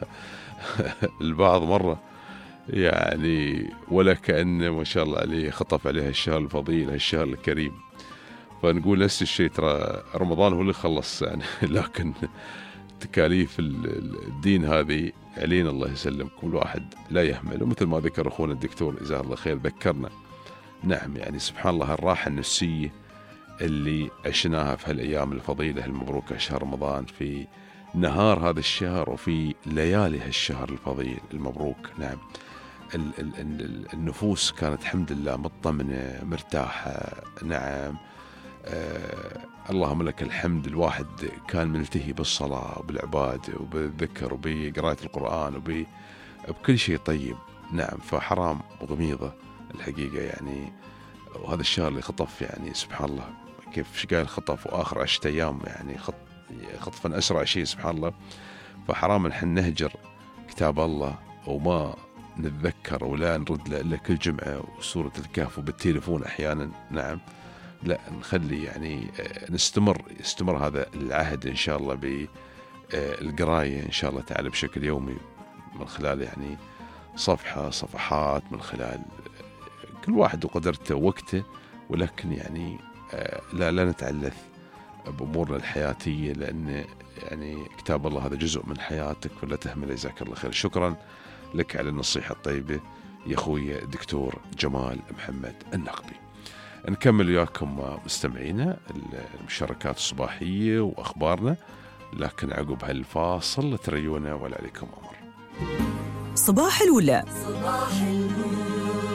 فالبعض مرة يعني ولا كأنه ما شاء الله عليه خطف عليها الشهر الفضيل، الشهر الكريم. فنقول نفس الشيء، ترى رمضان هو اللي خلص يعني. لكن تكاليف الدين هذه علينا الله يسلم، كل واحد لا يهمل. ومثل ما ذكر أخونا الدكتور جزاه الله خير ذكرنا، نعم يعني سبحان الله الراحة النفسية اللي عشناها في هالأيام الفضيلة المبروكة، شهر رمضان، في نهار هذا الشهر وفي ليالي هالشهر الفضيل المبروك. نعم ال ال ال النفوس كانت الحمد لله مطمئنة مرتاحة. نعم آه اللهم لك الحمد. الواحد كان ملتهي بالصلاة وبالعبادة وبالذكر وبقراءة القرآن وبكل شيء طيب. نعم فحرام وغميضة الحقيقة يعني. وهذا الشهر اللي خطف يعني سبحان الله كيف شقال خطف، وآخر عشرة أيام يعني خط خطفا أسرع شيء سبحان الله. فحرام نحن نهجر كتاب الله وما نتذكر ولا نرد له إلا كل جمعة وسورة الكهف وبالتليفون أحيانا. نعم لا نخلي يعني نستمر يستمر هذا العهد إن شاء الله بالقراية إن شاء الله تعالى بشكل يومي، من خلال يعني صفحة صفحات، من خلال كل واحد وقدرته ووقته. ولكن يعني لا لا نتعلث بأمورنا الحياتية، لأن يعني كتاب الله هذا جزء من حياتك ولا تهمل. جزاك الله خير. شكرا لك على النصيحة الطيبة يا أخوي الدكتور جمال محمد النخبي. نكمل وياكم مستمعينا المشاركات الصباحية وأخبارنا، لكن عقب هالفاصل لا تريونا ولا عليكم أمر. صباح الولاء. صباح الولاء.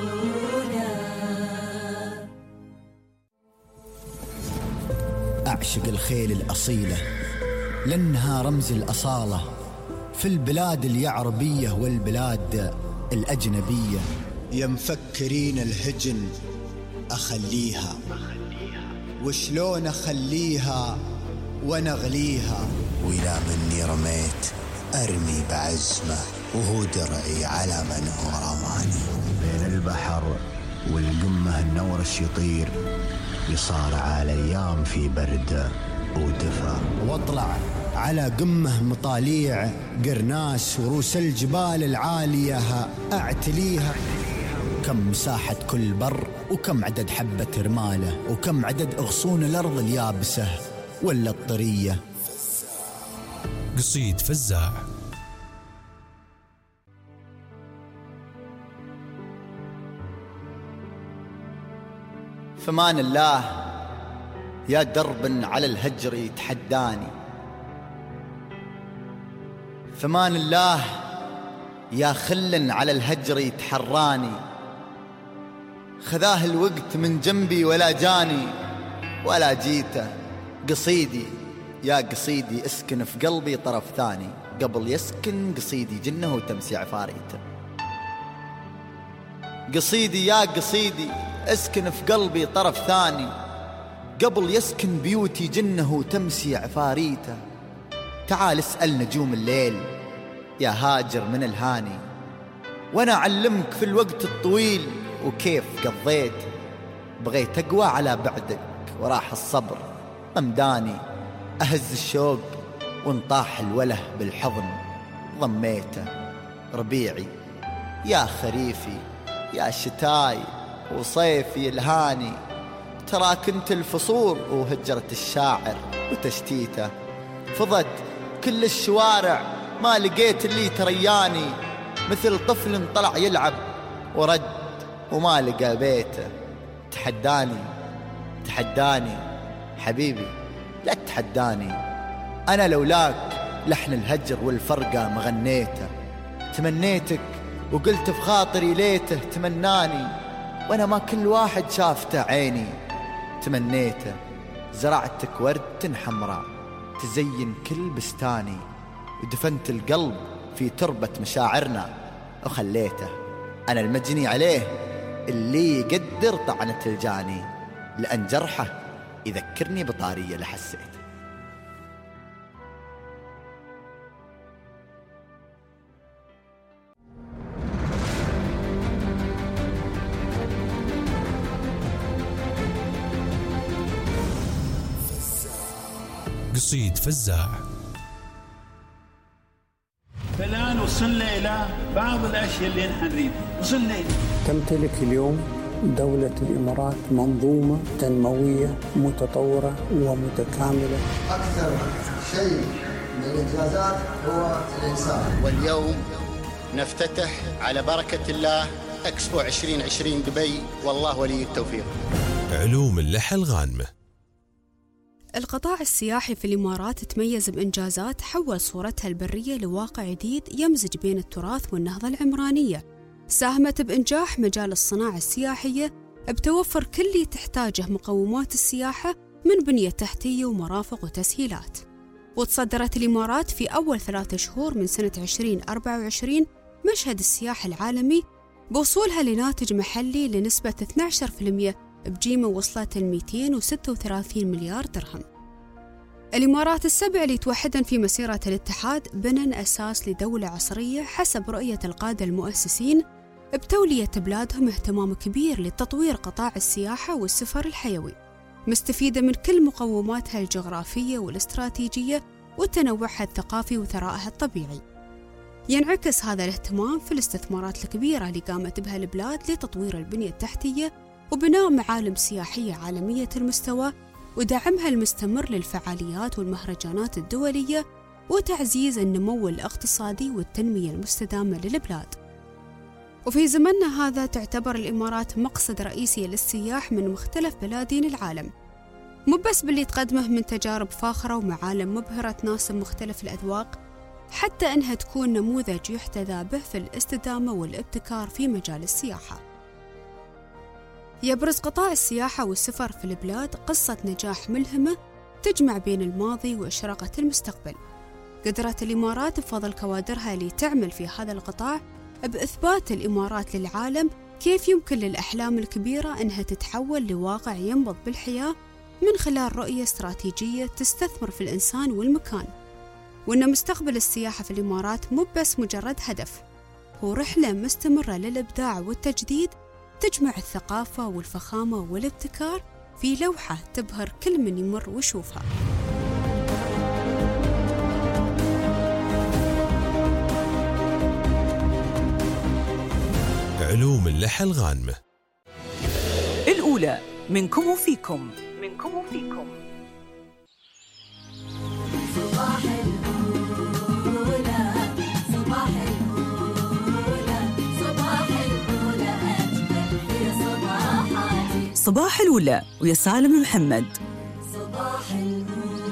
أعشق الخيل الأصيلة لأنها رمز الأصالة في البلاد اليعربية والبلاد الأجنبية. يا مفكرين الهجن أخليها، وشلون أخليها ونغليها، وإلى مني رميت أرمي بعزمه، وهو درعي على من هو رماني. بين البحر والقمة النورش يطير، يصارع الأيام في برد ودفا، واطلع على قمة مطاليع قرناس ورؤوس الجبال العالية أعتليها. كم مساحة كل بر، وكم عدد حبة رمالة، وكم عدد أغصون الأرض اليابسة ولا الطرية. قصيد فزاع. فمان الله يا درب على الهجر يتحداني، فمان الله يا خل على الهجر يتحراني. خذاه الوقت من جنبي ولا جاني ولا جيته. قصيدي يا قصيدي اسكن في قلبي طرف ثاني، قبل يسكن قصيدي جنه وتمسي عفاريته. قصيدي يا قصيدي اسكن في قلبي طرف ثاني، قبل يسكن بيوتي جنه وتمسي عفاريته. تعال اسأل نجوم الليل يا هاجر من الهاني، وانا اعلمك في الوقت الطويل وكيف قضيت. بغيت اقوى على بعدك وراح الصبر أمداني، أهز الشوق وانطاح الوله بالحضن ضميته. ربيعي يا خريفي يا شتاي وصيفي الهاني، ترى كنت الفصول وهجرة الشاعر وتشتيته. فضت كل الشوارع ما لقيت اللي ترياني، مثل طفل طلع يلعب ورد وما لقى بيته. تحداني تحداني حبيبي لا تحداني، أنا لولاك لحن الهجر والفرقة مغنيته. تمنيتك وقلت بخاطري ليته تمناني، وأنا ما كل واحد شافته عيني. تمنيته زرعتك ورد حمراء تزين كل بستاني، ودفنت القلب في تربة مشاعرنا وخليته. أنا المجني عليه اللي يقدر طعنة الجاني، لأن جرحه يذكرني بطارية لحسيت. قصيد فزاع. فالآن وصلنا إلى بعض الأشياء اللي نحن نريد. وصلنا تمتلك اليوم دولة الإمارات منظومة تنموية متطورة ومتكاملة. أكثر شيء من الإنجازات هو الإنسان. واليوم نفتتح على بركة الله إكسبو عشرين عشرين دبي، والله ولي التوفيق. علوم اللحى الغانمة. القطاع السياحي في الإمارات تميز بإنجازات حول صورتها البرية لواقع جديد يمزج بين التراث والنهضة العمرانية. ساهمت بإنجاح مجال الصناعة السياحية بتوفر كل اللي تحتاجه مقومات السياحة من بنية تحتية ومرافق وتسهيلات. وتصدرت الإمارات في أول ثلاثة شهور من سنة عشرين أربعة وعشرين مشهد السياحة العالمي بوصولها لناتج محلي لنسبة اثني عشر بالمئة بقيمة وصلت ل مئتين وستة وثلاثين مليار درهم. الإمارات السبع اللي توحدن في مسيرة الاتحاد بنن أساس لدولة عصرية حسب رؤية القادة المؤسسين، بتولية بلادهم اهتمام كبير لتطوير قطاع السياحة والسفر الحيوي، مستفيدة من كل مقوماتها الجغرافية والاستراتيجية وتنوعها الثقافي وثرائها الطبيعي. ينعكس هذا الاهتمام في الاستثمارات الكبيرة اللي قامت بها البلاد لتطوير البنية التحتية وبناء معالم سياحية عالمية المستوى، ودعمها المستمر للفعاليات والمهرجانات الدولية، وتعزيز النمو الاقتصادي والتنمية المستدامة للبلاد. وفي زمننا هذا تعتبر الإمارات مقصد رئيسي للسياح من مختلف بلادين العالم، مو بس باللي تقدمه من تجارب فاخرة ومعالم مبهرة تناسب مختلف الأذواق، حتى أنها تكون نموذج يحتذى به في الاستدامة والابتكار في مجال السياحة. يبرز قطاع السياحة والسفر في البلاد قصة نجاح ملهمة تجمع بين الماضي وإشراقة المستقبل. قدرت الإمارات بفضل كوادرها اللي تعمل في هذا القطاع بإثبات الإمارات للعالم كيف يمكن للأحلام الكبيرة أنها تتحول لواقع ينبض بالحياة من خلال رؤية استراتيجية تستثمر في الإنسان والمكان، وأن مستقبل السياحة في الإمارات مو بس مجرد هدف، هو رحلة مستمرة للإبداع والتجديد تجمع الثقافة والفخامة والابتكار في لوحة تبهر كل من يمر ويشوفها. علوم اللحى الغانمة. الأولى منكم وفيكم منكم وفيكم صباح الأولى صباح الأولى صباح الأولى أجمل في صباحاتي. صباح الأولى ويا سالم محمد. صباح الأولى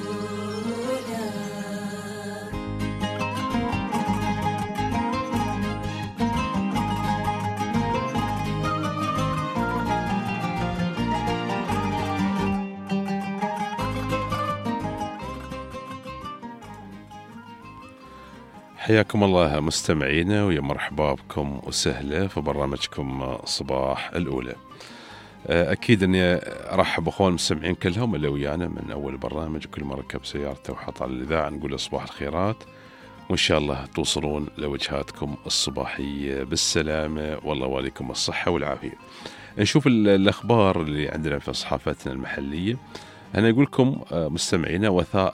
حياكم الله مستمعينا، ويا مرحبا بكم وسهلا في برنامجكم صباح الأولى. أكيد أني أرحب أخوان المستمعين كلهم اللي ويانا من أول برنامج، وكل ما ركب سيارته وحط على الإذاعة نقول صباح الخيرات، وإن شاء الله توصلون لوجهاتكم الصباحية بالسلامة، والله واليكم الصحة والعافية. نشوف الأخبار اللي عندنا في صحافتنا المحلية. أنا أقول لكم مستمعينا وثائق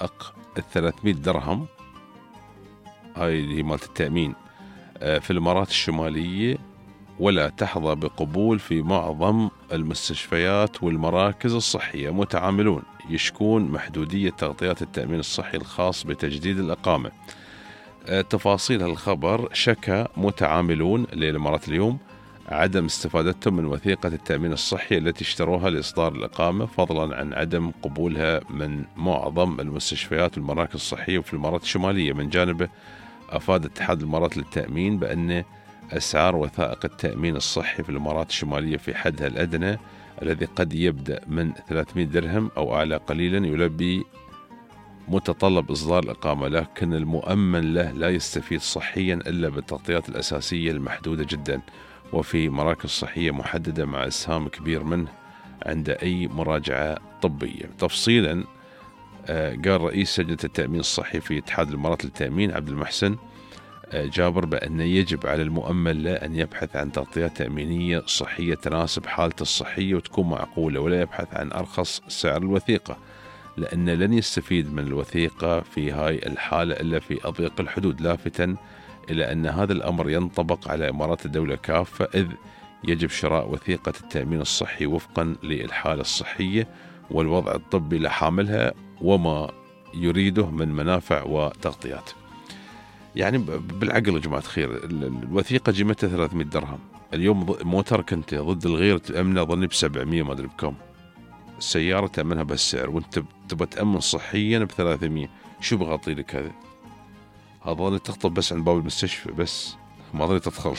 الثلاثمية درهم هاي اللي مالت التأمين في الإمارات الشمالية ولا تحظى بقبول في معظم المستشفيات والمراكز الصحية. متعاملون يشكون محدودية تغطيات التأمين الصحي الخاص بتجديد الإقامة. تفاصيل الخبر: شكى متعاملون للإمارات اليوم عدم استفادتهم من وثيقة التأمين الصحي التي اشتروها لإصدار الإقامة، فضلا عن عدم قبولها من معظم المستشفيات والمراكز الصحية في الإمارات الشمالية. من جانبه أفاد اتحاد الإمارات للتأمين بأن أسعار وثائق التأمين الصحي في الإمارات الشمالية في حدها الأدنى الذي قد يبدأ من ثلاثمية درهم أو أعلى قليلا يلبي متطلب إصدار الإقامة، لكن المؤمن له لا يستفيد صحيا إلا بالتغطيات الأساسية المحدودة جدا وفي مراكز صحية محددة مع إسهام كبير منه عند أي مراجعة طبية. تفصيلا قال رئيس لجنة التأمين الصحي في اتحاد الإمارات للتأمين عبد المحسن جابر بأن يجب على المؤمن له أن يبحث عن تغطيات تأمينية صحية تناسب حالته الصحية وتكون معقولة، ولا يبحث عن أرخص سعر الوثيقة، لأن لن يستفيد من الوثيقة في هاي الحالة إلا في أضيق الحدود، لافتا إلى أن هذا الأمر ينطبق على إمارات الدولة كافة، إذ يجب شراء وثيقة التأمين الصحي وفقا للحالة الصحية والوضع الطبي لحاملها وما يريده من منافع وتغطيات. يعني بالعقل يا جماعة خير، الوثيقة قيمتها ثلاثمية درهم، اليوم موترك أنت ضد الغير تأمنه ظني بسبعمية ما أدري بكم، السيارة تأمنها بهالسعر وأنت تبى تأمن صحيا بثلاثمية، شو بغطي لك هذا؟ هذا ظني تخطب بس عند باب المستشفى بس ما ظني تدخل.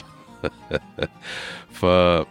ف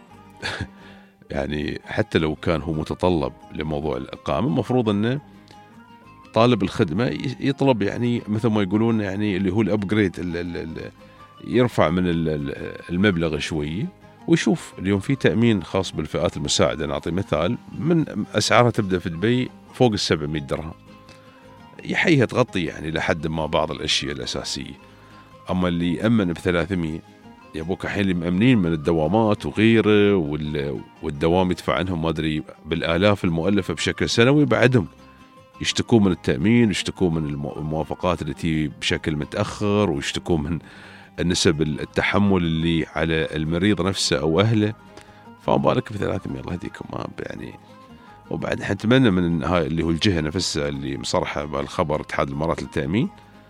يعني حتى لو كان هو متطلب لموضوع الإقامة المفروض أنه طالب الخدمة يطلب يعني مثل ما يقولون يعني اللي هو الأبجريد، يرفع من المبلغ شوي ويشوف. اليوم في تأمين خاص بالفئات المساعدة، نعطي مثال من أسعارها تبدأ في دبي فوق السبعمية درهم، يحيها تغطي يعني لحد ما بعض الأشياء الأساسية. أما اللي يأمن بثلاثمية يبوك الحين اللي مأمنين من الدوامات وغيره، والدوام يدفع عنهم ما أدري بالآلاف المؤلفة بشكل سنوي، بعدهم يشتكوا من التأمين ويشتكوا من الموافقات اللي تي بشكل متأخر ويشتكوا من النسب التحمل اللي على المريض نفسه أو أهله، فما بالك بثلاثمية الله يهديكم. ما يعني وبعد حنتمنى من هاي اللي هو الجهة نفسها اللي مصرحة بالخبر اتحاد الإمارات للتأمين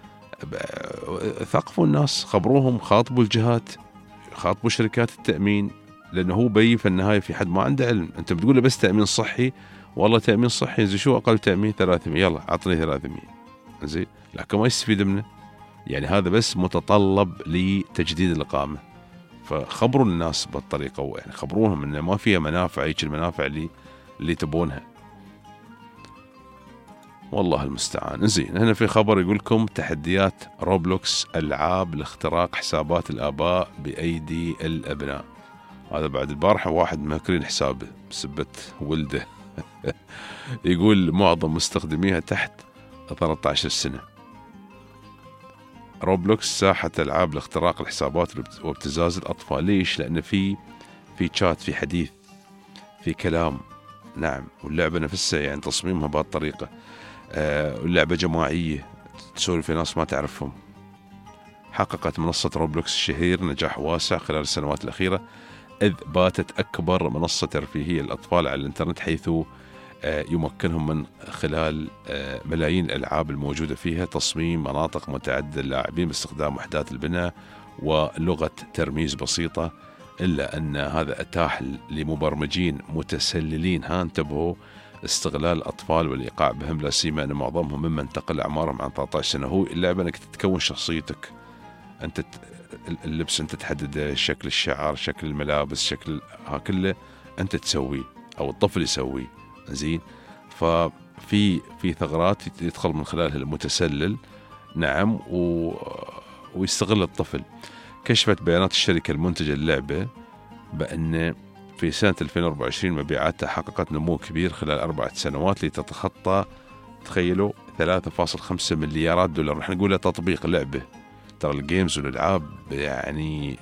ثقفوا الناس، خبروهم، خاطبوا الجهات، خاطبوا شركات التأمين، لأنه هو بي في النهاية في حد ما عنده علم. أنت بتقول له بس تأمين صحي، والله تأمين صحي زي شو أقل تأمين ثلاثمية، يلا عطني ثلاثمية زين، لكن ما يستفيد منه. يعني هذا بس متطلب لتجديد الإقامة، فخبروا الناس بالطريقة، يعني خبروهم إنه ما فيها منافع هيك المنافع اللي اللي تبونها. والله المستعان. زين، هنا في خبر يقول لكم تحديات روبلوكس ألعاب لاختراق حسابات الآباء بأيدي الأبناء. هذا بعد البارحة واحد مهكرين حسابه بسبة ولده. يقول معظم مستخدميها تحت ثلاثة عشر سنة. روبلوكس ساحة ألعاب لاختراق الحسابات وابتزاز الأطفال. ليش؟ لأن في في شات، في حديث، في كلام. نعم، واللعبة نفسها يعني تصميمها بهالطريقة. آه واللعبة جماعية تسولف في ناس ما تعرفهم. حققت منصة روبلوكس الشهير نجاح واسع خلال السنوات الأخيرة، إذ باتت أكبر منصة ترفيهية للأطفال على الإنترنت، حيث يمكنهم من خلال ملايين الألعاب الموجودة فيها تصميم مناطق متعددة للاعبين باستخدام وحدات البناء ولغة ترميز بسيطة، إلا أن هذا أتاح لمبرمجين متسللين، ها انتبهوا، استغلال الأطفال والإيقاع بهم، لا سيما أن معظمهم ممن تقل أعمارهم عن ثلاثة عشر سنة. هو اللعبة أنك تتكون شخصيتك أنت، اللبس أنت تحدد، شكل الشعر، شكل الملابس، شكل ها كله أنت تسويه أو الطفل يسويه. زين، ففي في ثغرات يدخل من خلالها المتسلل. نعم، و... ويستغل الطفل. كشفت بيانات الشركة المنتجة اللعبة بأن في سنة ألفين وأربعة وعشرين مبيعاتها حققت نمو كبير خلال أربعة سنوات لتتخطى، تخيلوا، ثلاثة فاصلة خمسة مليارات دولار. نحن نقول تطبيق لعبة، ترى الجيمز والألعاب يعني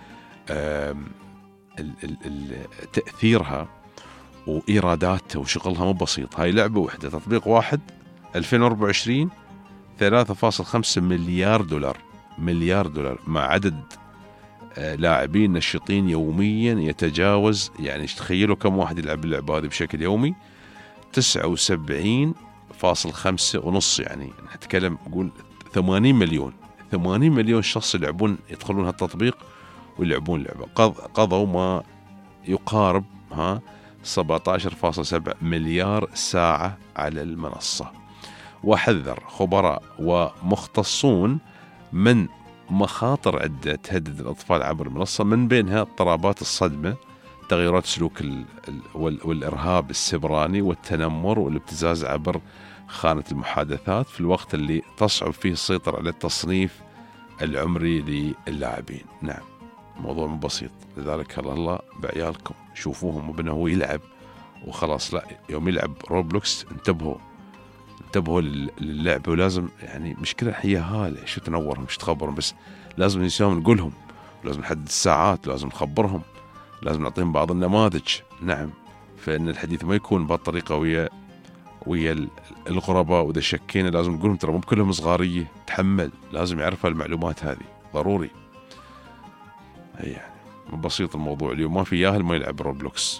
تأثيرها وإيراداتها وشغلها مو بسيط. هاي لعبة واحدة، تطبيق واحد، ألفين وأربعة وعشرين ثلاثة فاصلة خمسة مليار دولار مليار دولار مع عدد لاعبين نشطين يوميا يتجاوز، يعني تخيلوا كم واحد يلعب اللعبة هذه بشكل يومي، تسعة وسبعين فاصلة خمسة ونص، يعني نتكلم نقول ثمانين مليون ثمانين مليون شخص يلعبون يدخلون هالتطبيق ويلعبون لعبة. قضوا ما يقارب ها سبعة عشر فاصلة سبعة مليار ساعة على المنصة. وحذر خبراء ومختصون من مخاطر عدة تهدد الأطفال عبر المنصة، من بينها اضطرابات الصدمة، تغيرات سلوك والإرهاب السبراني والتنمر والابتزاز عبر خانة المحادثات في الوقت اللي تصعب فيه السيطرة على التصنيف العمري للاعبين. نعم موضوع مو بسيط، لذلك الله بعيالكم شوفوهم وبنه هو يلعب وخلاص، لا يوم يلعب روبلوكس انتبهوا انتبهوا للعبة، ولازم يعني مشكلة هي هالة شو تنورهم مش تخبرهم، بس لازم نسيهم نقولهم، لازم نحدد الساعات، لازم نخبرهم، لازم نعطيهم بعض النماذج. نعم فإن الحديث ما يكون بهالطريقة ويا ويا الغرباء، وإذا شكينا لازم نقولهم ترى مو بكلهم صغارية، تحمل، لازم يعرف المعلومات هذه ضروري. هي يعني بسيط الموضوع اليوم، ما في ياهل ما يلعب روبلوكس.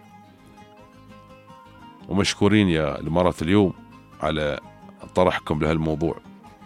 ومشكورين يا الإمارات اليوم على طرحكم لهالموضوع.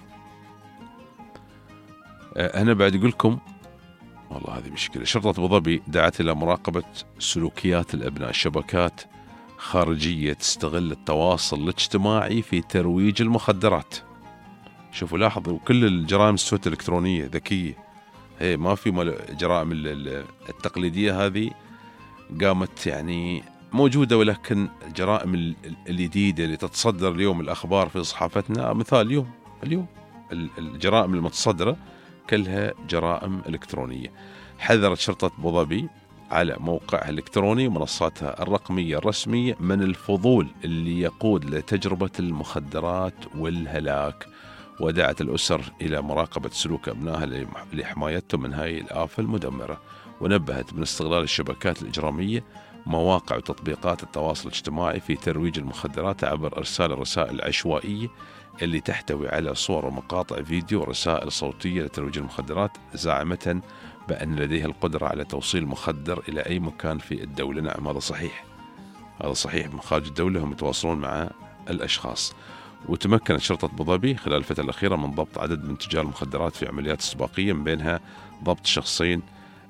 أنا بعد أقول لكم والله هذه مشكلة. شرطة أبو ظبي دعت إلى مراقبة سلوكيات الأبناء، شبكات خارجية تستغل التواصل الاجتماعي في ترويج المخدرات. شوفوا لاحظوا كل الجرائم السوء الإلكترونية ذكية، هي ما في جرائم التقليدية هذه قامت يعني موجودة، ولكن الجرائم الجديدة اللي تتصدر اليوم الأخبار في صحافتنا، مثال اليوم اليوم الجرائم المتصدرة كلها جرائم إلكترونية. حذرت شرطة أبو ظبي على موقعها الإلكتروني ومنصاتها الرقمية الرسمية من الفضول اللي يقود لتجربة المخدرات والهلاك، ودعت الأسر إلى مراقبة سلوك أبنائها لحمايتهم من هاي الآفة المدمرة. ونبهت من استغلال الشبكات الإجرامية مواقع وتطبيقات التواصل الاجتماعي في ترويج المخدرات عبر إرسال الرسائل العشوائية اللي تحتوي على صور ومقاطع فيديو ورسائل صوتية لترويج المخدرات، زاعمة بأن لديها القدرة على توصيل مخدر إلى أي مكان في الدولة. نعم هذا صحيح، هذا صحيح، من خارج الدولة هم يتواصلون مع الأشخاص. وتمكنت شرطة أبو ظبي خلال الفترة الأخيرة من ضبط عدد من تجار المخدرات في عمليات استباقية، من بينها ضبط شخصين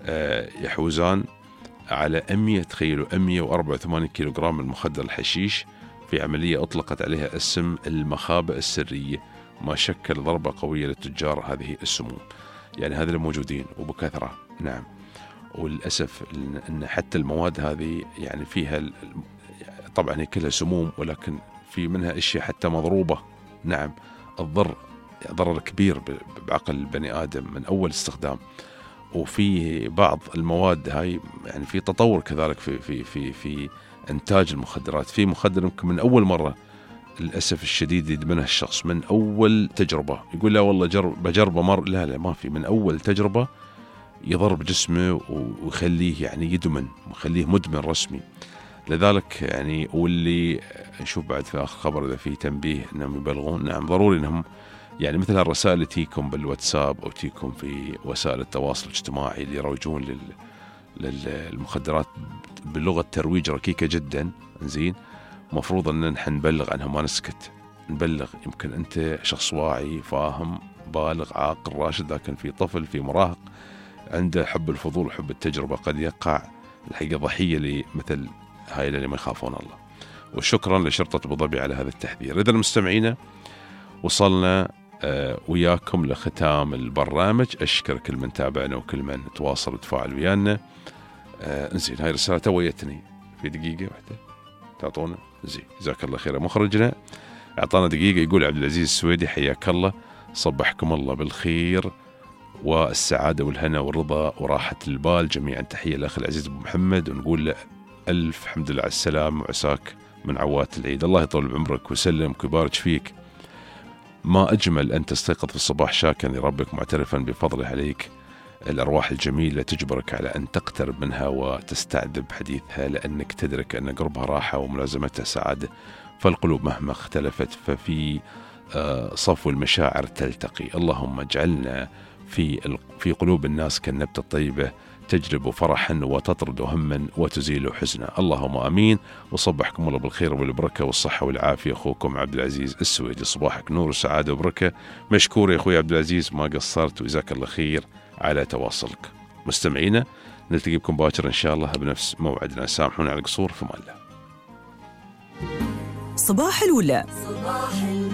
يحوزان على مئة تخيلوا مئة وأربعة وثمانين كيلوغرام من مخدر الحشيش في عملية أطلقت عليها اسم المخابئ السرية، ما شكل ضربة قوية للتجار هذه السموم. يعني هذه الموجودين وبكثرة. نعم وللأسف أن حتى المواد هذه يعني فيها طبعا هي كلها سموم، ولكن في منها أشياء حتى مضروبة. نعم الضر ضرر كبير بعقل البني آدم من أول استخدام. وفي بعض المواد هاي يعني في تطور كذلك في في في في إنتاج المخدرات. في مخدر يمكن من أول مرة للأسف الشديد يدمنها الشخص من أول تجربة، يقول لا والله جرب بجربه مر، لا لا ما في، من أول تجربة يضر بجسمه ويخليه يعني يدمن ويخليه مدمن رسمي. لذلك يعني واللي نشوف بعد في آخر خبر إذا في تنبيه أنهم يبلغون. نعم ضروري أنهم يعني مثل الرسائل اللي تيكم بالواتساب أو تيكم في وسائل التواصل الاجتماعي اللي يروجون لل للمخدرات بلغة ترويج ركيكة جدا، زين مفروض أن نحن نبلغ عنها ما نسكت، نبلغ. يمكن أنت شخص واعي فاهم بالغ عاقل راشد، لكن في طفل في مراهق عنده حب الفضول وحب التجربة قد يقع الحقيقة ضحية لمثل هاي اللي ما يخافون الله. وشكرا لشرطة أبو ظبي على هذا التحذير. إذا المستمعين وصلنا آه وياكم لختام البرنامج. أشكر كل من تابعنا وكل من تواصل وتفاعل ويانا. آه زين هاي رسالة تويتني في دقيقة واحدة تعطونا. زين جزاك الله خير مخرجنا، أعطانا دقيقة. يقول عبد العزيز السويدي حياك الله، صبحكم الله بالخير والسعادة والهنا والرضا وراحة البال جميعا. تحية الأخ العزيز أبو محمد، ونقول له ألف حمد لله على السلام وعساك من عوات العيد. الله يطول بعمرك ويسلمك ويبارك فيك. ما أجمل أن تستيقظ في الصباح شاكرا لربك معترفا بفضله عليك. الأرواح الجميلة تجبرك على أن تقترب منها وتستعذب حديثها، لأنك تدرك أن قربها راحة وملازمتها سعادة. فالقلوب مهما اختلفت ففي صفو المشاعر تلتقي. اللهم اجعلنا في في قلوب الناس كالنبتة الطيبة تجلب فرحا وتطرد هما وتزيل حزنا. اللهم امين. وصبحكم الله بالخير والبركه والصحه والعافيه. اخوكم عبد العزيز السويدي. صباحك نور وسعاده وبركه. مشكور يا اخوي عبد العزيز، ما قصرت، وجزاك الله خير على تواصلك. مستمعينا نلتقي بكم باكر ان شاء الله بنفس موعدنا. سامحونا على القصور، في امان الله. صباح الولاء. صباح الولاء.